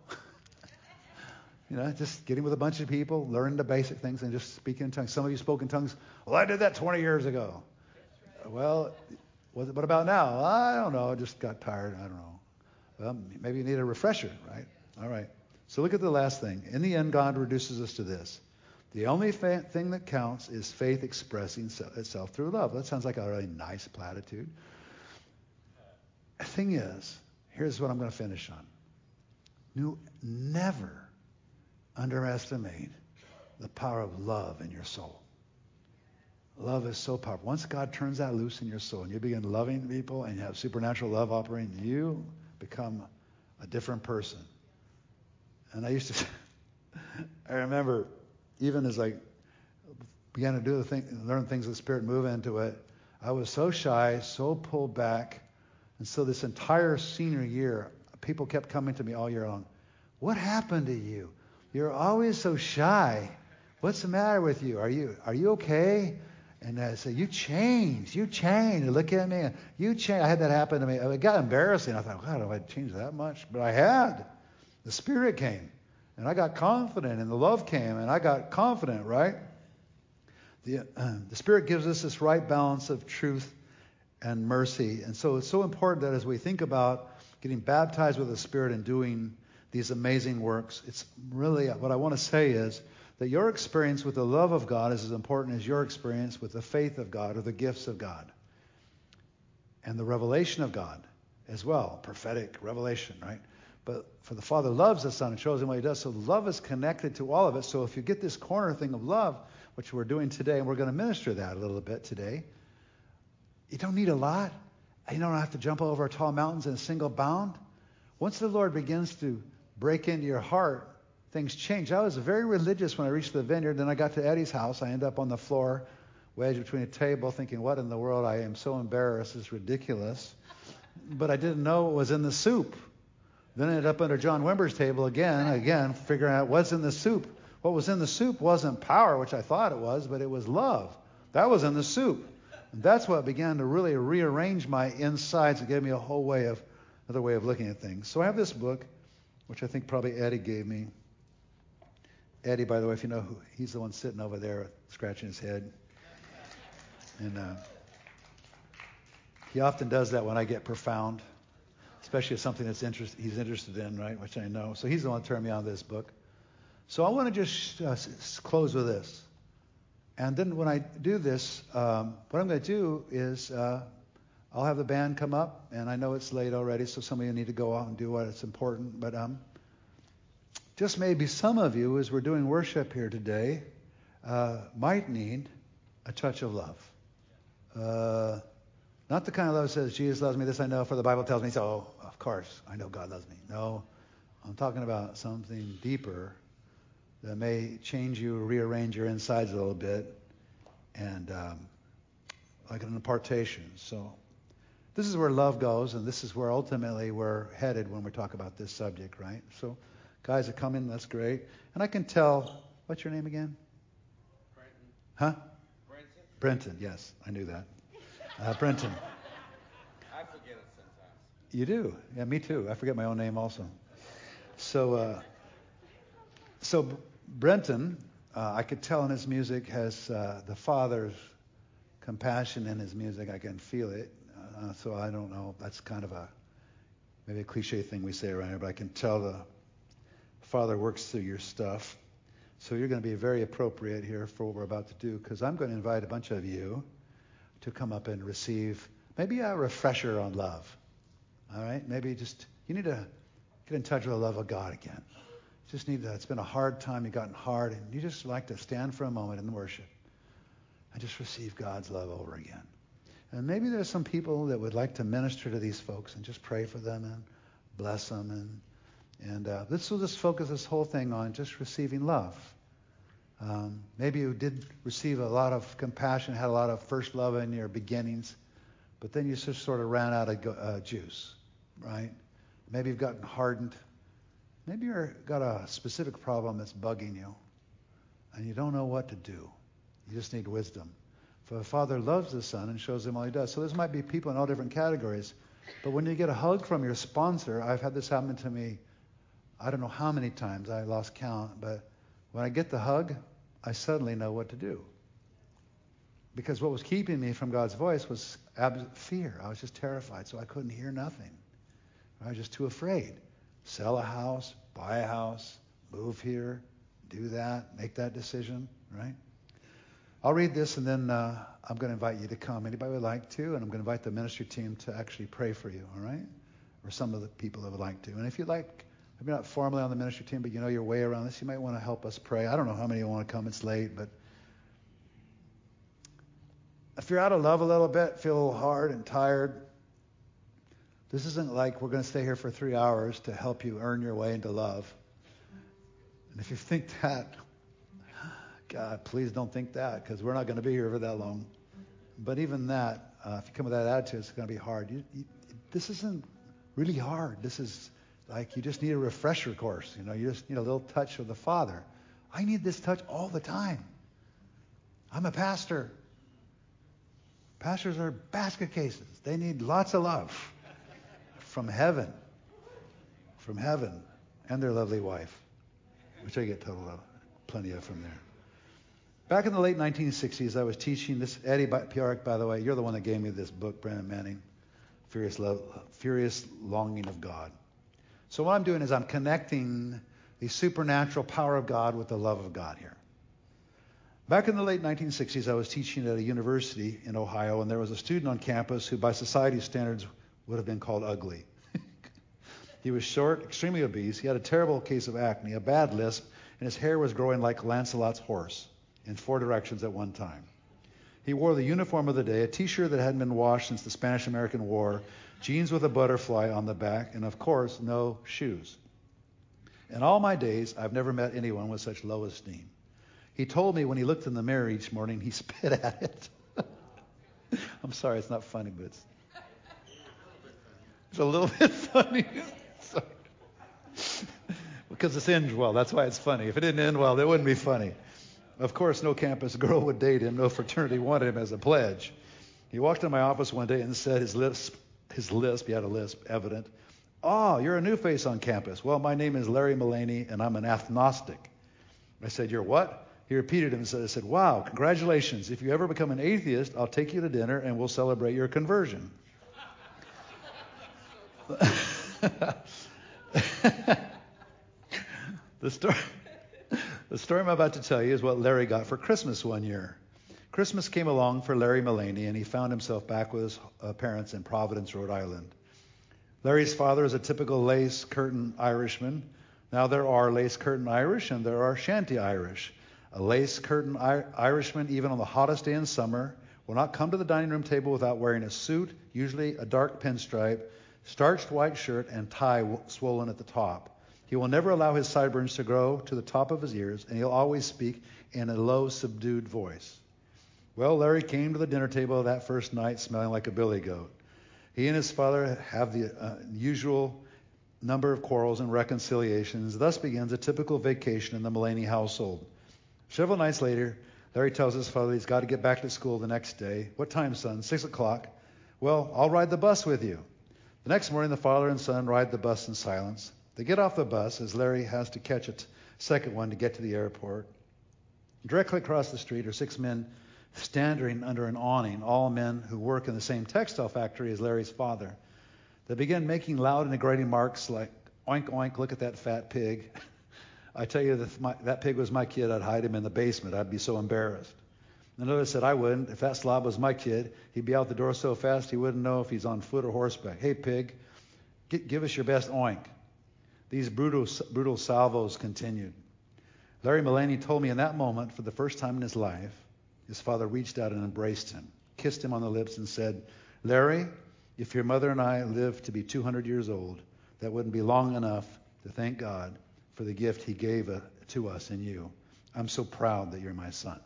Just getting with a bunch of people, learn the basic things, and just speaking in tongues. Some of you spoke in tongues. Well, I did that 20 years ago. Well, what about now? I don't know. I just got tired. I don't know. Well, maybe you need a refresher, right? All right. So look at the last thing. In the end, God reduces us to this. The only thing that counts is faith expressing itself through love. That sounds like a really nice platitude. The thing is, here's what I'm going to finish on. Never underestimate the power of love in your soul. Love is so powerful. Once God turns that loose in your soul and you begin loving people and you have supernatural love operating, you become a different person. And I remember even as I began to do learn things of the Spirit, move into it, I was so shy, so pulled back. And so this entire senior year, people kept coming to me all year long. What happened to you? You're always so shy. What's the matter with you? Are you okay? And I said, you changed. They look at me. You changed. I had that happen to me. It got embarrassing. I thought, God, have I changed that much? But I had. The Spirit came. And I got confident. And the love came. And I got confident, right? The Spirit gives us this right balance of truth and mercy. And so it's so important that as we think about getting baptized with the Spirit and doing these amazing works, it's really what I want to say is that your experience with the love of God is as important as your experience with the faith of God or the gifts of God and the revelation of God as well, prophetic revelation, right? But for the Father loves the Son and shows him what he does. So love is connected to all of it. So if you get this corner thing of love, which we're doing today, and we're going to minister that a little bit today, you don't need a lot. You don't have to jump over tall mountains in a single bound. Once the Lord begins to break into your heart, things change. I was very religious when I reached the vineyard. Then I got to Eddie's house. I ended up on the floor, wedged between a table, thinking, what in the world? I am so embarrassed. It's ridiculous. But I didn't know what was in the soup. Then I ended up under John Wimber's table again, figuring out what's in the soup. What was in the soup wasn't power, which I thought it was, but it was love. That was in the soup. And that's what began to really rearrange my insides and gave me another way of looking at things. So I have this book, which I think probably Eddie gave me. Eddie, by the way, if you know who, he's the one sitting over there scratching his head. And he often does that when I get profound, especially if something that's he's interested in, right, which I know. So he's the one who turned me on to this book. So I want to just close with this. And then when I do this, what I'm going to do is I'll have the band come up, and I know it's late already, so some of you need to go out and do what is important. But just maybe some of you, as we're doing worship here today, might need a touch of love. Not the kind of love that says, Jesus loves me, this I know, for the Bible tells me so. Of course, I know God loves me. No, I'm talking about something deeper that may change you, rearrange your insides a little bit, and like an impartation. So this is where love goes, and this is where ultimately we're headed when we talk about this subject, right? So guys are coming, that's great. And I can tell, what's your name again? Brenton. Huh? Brenton. Brenton, yes, I knew that. Brenton. I forget it sometimes. You do? Yeah, me too. I forget my own name also. So Brenton, I could tell in his music, has the Father's compassion in his music. I can feel it. So I don't know. That's kind of maybe a cliche thing we say around here, but I can tell the Father works through your stuff. So you're going to be very appropriate here for what we're about to do, because I'm going to invite a bunch of you to come up and receive maybe a refresher on love. All right? Maybe just, you need to get in touch with the love of God again. Just need to, it's been a hard time, you've gotten hard, and you just like to stand for a moment in the worship and just receive God's love over again. And maybe there's some people that would like to minister to these folks and just pray for them and bless them. And this will just focus this whole thing on just receiving love. Maybe you did receive a lot of compassion, had a lot of first love in your beginnings, but then you just sort of ran out of juice, right? Maybe you've gotten hardened. Maybe you've got a specific problem that's bugging you, and you don't know what to do. You just need wisdom. For the Father loves the Son and shows him all he does. So this might be people in all different categories. But when you get a hug from your sponsor, I've had this happen to me, I don't know how many times, I lost count, but when I get the hug, I suddenly know what to do. Because what was keeping me from God's voice was fear. I was just terrified, so I couldn't hear nothing. I was just too afraid. Sell a house, buy a house, move here, do that, make that decision, right? I'll read this, and then I'm going to invite you to come. Anybody would like to? And I'm going to invite the ministry team to actually pray for you, all right? Or some of the people that would like to. And if you'd like, maybe not formally on the ministry team, but you know your way around this, you might want to help us pray. I don't know how many want to come. It's late, but if you're out of love a little bit, feel hard and tired, this isn't like we're going to stay here for 3 hours to help you earn your way into love. And if you think that, God, please don't think that, because we're not going to be here for that long. But even that, if you come with that attitude, it's going to be hard. This isn't really hard. This is like you just need a refresher course. You know, you just need a little touch of the Father. I need this touch all the time. I'm a pastor. Pastors are basket cases. They need lots of love from heaven, and their lovely wife, which I get plenty of from there. Back in the late 1960s, I was teaching this. Eddie Piarek, by the way, you're the one that gave me this book, Brennan Manning, Furious Longing of God. So what I'm doing is I'm connecting the supernatural power of God with the love of God here. Back in the late 1960s, I was teaching at a university in Ohio, and there was a student on campus who, by society's standards, would have been called ugly. He was short, extremely obese. He had a terrible case of acne, a bad lisp, and his hair was growing like Lancelot's horse in 4 directions at one time. He wore the uniform of the day, a T-shirt that hadn't been washed since the Spanish-American War, jeans with a butterfly on the back, and of course, no shoes. In all my days, I've never met anyone with such low esteem. He told me when he looked in the mirror each morning, he spit at it. I'm sorry, it's not funny, but it's a little bit funny. Because it's ended well, that's why it's funny. If it didn't end well, it wouldn't be funny. Of course, no campus girl would date him. No fraternity wanted him as a pledge. He walked in my office one day and said, his lisp, he had a lisp, evident. "Oh, you're a new face on campus. Well, my name is Larry Mullaney, and I'm an agnostic." I said, "You're what?" He repeated it and said, "Wow, congratulations. If you ever become an atheist, I'll take you to dinner and we'll celebrate your conversion." The story I'm about to tell you is what Larry got for Christmas one year. Christmas came along for Larry Mullaney, and he found himself back with his parents in Providence, Rhode Island. Larry's father is a typical lace curtain Irishman. Now there are lace curtain Irish and there are shanty Irish. A lace curtain Irishman, even on the hottest day in summer, will not come to the dining room table without wearing a suit, usually a dark pinstripe, starched white shirt, and tie swollen at the top. He will never allow his sideburns to grow to the top of his ears, and he'll always speak in a low, subdued voice. Well, Larry came to the dinner table that first night smelling like a billy goat. He and his father have the usual number of quarrels and reconciliations. Thus begins a typical vacation in the Mullaney household. Several nights later, Larry tells his father he's got to get back to school the next day. "What time, son?" 6 o'clock. "Well, I'll ride the bus with you." The next morning, the father and son ride the bus in silence. They get off the bus as Larry has to catch a second one to get to the airport. Directly across the street are 6 men standing under an awning, all men who work in the same textile factory as Larry's father. They begin making loud and degrading remarks like, "Oink, oink, look at that fat pig." I tell you, if that pig was my kid, I'd hide him in the basement. I'd be so embarrassed. Another said, "I wouldn't. If that slob was my kid, he'd be out the door so fast he wouldn't know if he's on foot or horseback. Hey, pig, give us your best oink." These brutal salvos continued. Larry Mullaney told me in that moment, for the first time in his life, his father reached out and embraced him, kissed him on the lips, and said, "Larry, if your mother and I lived to be 200 years old, that wouldn't be long enough to thank God for the gift he gave to us in you. I'm so proud that you're my son."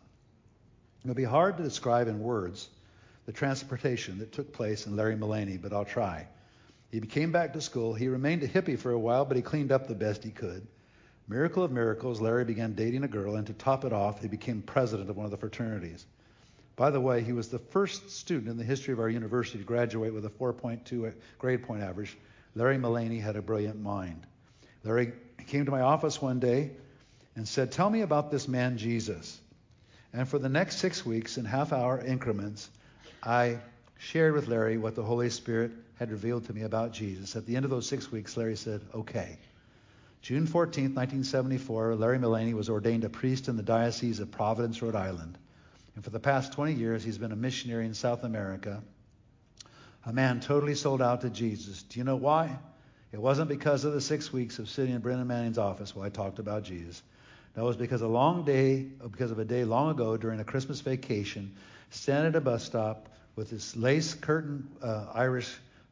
It'll be hard to describe in words the transportation that took place in Larry Mullaney, but I'll try. He came back to school. He remained a hippie for a while, but he cleaned up the best he could. Miracle of miracles, Larry began dating a girl, and to top it off, he became president of one of the fraternities. By the way, he was the first student in the history of our university to graduate with a 4.2 grade point average. Larry Mullaney had a brilliant mind. Larry came to my office one day and said, "Tell me about this man, Jesus." And for the next 6 weeks, in half-hour increments, I shared with Larry what the Holy Spirit had revealed to me about Jesus. At the end of those 6 weeks, Larry said, "Okay." June 14th, 1974, Larry Mullaney was ordained a priest in the Diocese of Providence, Rhode Island. And for the past 20 years, he's been a missionary in South America, a man totally sold out to Jesus. Do you know why? It wasn't because of the 6 weeks of sitting in Brennan Manning's office while I talked about Jesus. That was because of a day long ago during a Christmas vacation, standing at a bus stop with his lace curtain Irish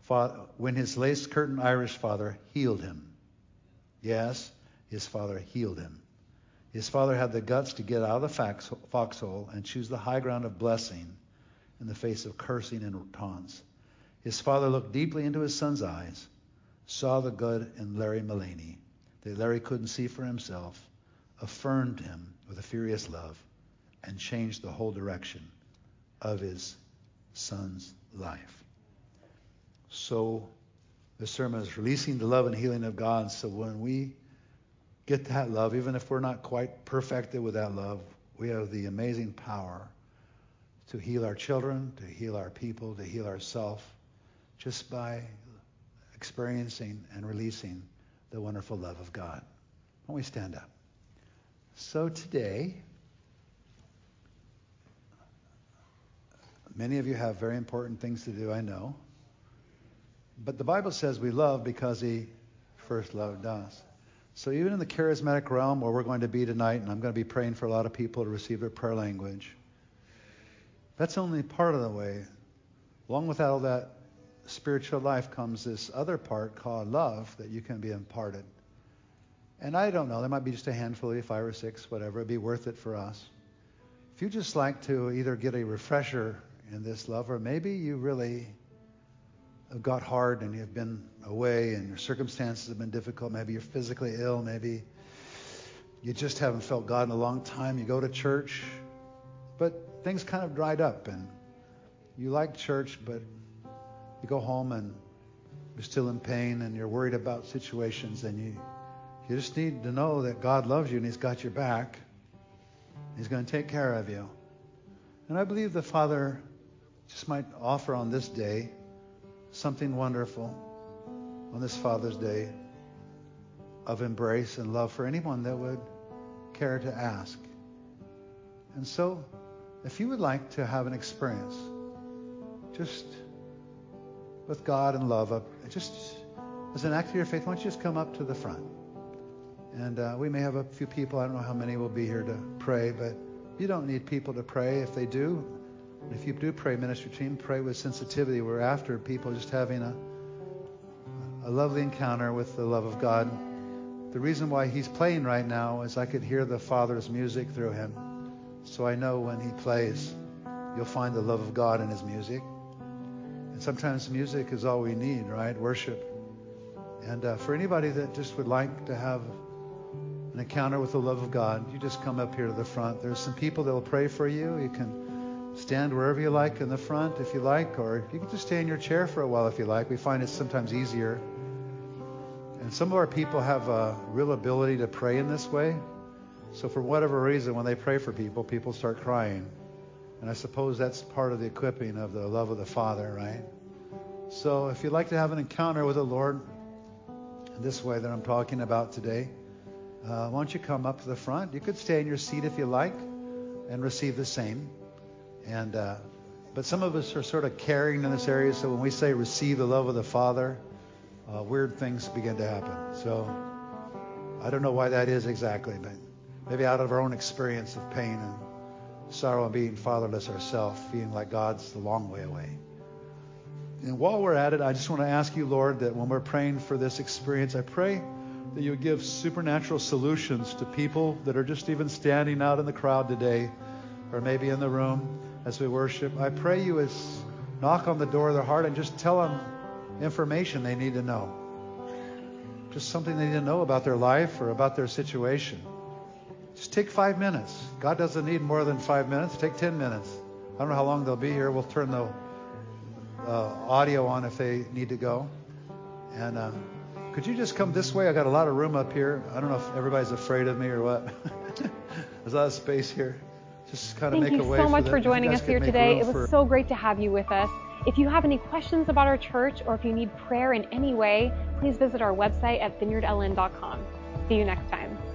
father healed him. Yes, his father healed him. His father had the guts to get out of the foxhole and choose the high ground of blessing in the face of cursing and taunts. His father looked deeply into his son's eyes, saw the good in Larry Mullaney that Larry couldn't see for himself, affirmed him with a furious love, and changed the whole direction of his son's life. So the sermon is releasing the love and healing of God. So when we get that love, even if we're not quite perfected with that love, we have the amazing power to heal our children, to heal our people, to heal ourselves, just by experiencing and releasing the wonderful love of God. Why don't we stand up? So today, many of you have very important things to do, I know. But the Bible says we love because he first loved us. So even in the charismatic realm where we're going to be tonight, and I'm going to be praying for a lot of people to receive their prayer language, that's only part of the way. Along with all that spiritual life comes this other part called love that you can be imparted. And I don't know, there might be just a handful of you, 5 or 6, whatever. It'd be worth it for us. If you just like to either get a refresher in this love, or maybe you really have got hard and you've been away and your circumstances have been difficult. Maybe you're physically ill. Maybe you just haven't felt God in a long time. You go to church, but things kind of dried up and you like church, but you go home and you're still in pain and you're worried about situations, and you just need to know that God loves you and he's got your back. He's going to take care of you. And I believe the Father just might offer on this day something wonderful, on this Father's Day, of embrace and love for anyone that would care to ask. And so, if you would like to have an experience just with God and love, just as an act of your faith, why don't you just come up to the front? And we may have a few people, I don't know how many will be here to pray, but you don't need people to pray. If they do, if you do pray, ministry team, pray with sensitivity. We're after people just having a lovely encounter with the love of God. The reason why he's playing right now is I could hear the Father's music through him. So I know when he plays, you'll find the love of God in his music. And sometimes music is all we need, right? Worship. And for anybody that just would like to have an encounter with the love of God, you just come up here to the front. There's some people that will pray for you. You can stand wherever you like in the front if you like, or you can just stay in your chair for a while if you like. We find it's sometimes easier. And some of our people have a real ability to pray in this way. So for whatever reason, when they pray for people, people start crying. And I suppose that's part of the equipping of the love of the Father, right? So if you'd like to have an encounter with the Lord in this way that I'm talking about today, why don't you come up to the front? You could stay in your seat if you like and receive the same. And but some of us are sort of carrying in this area, so when we say receive the love of the Father, weird things begin to happen. So I don't know why that is exactly, but maybe out of our own experience of pain and sorrow and being fatherless ourselves, feeling like God's a long way away. And while we're at it, I just want to ask you, Lord, that when we're praying for this experience, I pray that you would give supernatural solutions to people that are just even standing out in the crowd today, or maybe in the room as we worship. I pray you would knock on the door of their heart and just tell them information they need to know. Just something they need to know about their life or about their situation. Just take 5 minutes. God doesn't need more than 5 minutes. Take 10 minutes. I don't know how long they'll be here. We'll turn the audio on if they need to go. And could you just come this way? I got a lot of room up here. I don't know if everybody's afraid of me or what. There's a lot of space here. Just kind of make a way for them. Thank you so much for joining us here today. It was so great to have you with us. If you have any questions about our church or if you need prayer in any way, please visit our website at vineyardln.com. See you next time.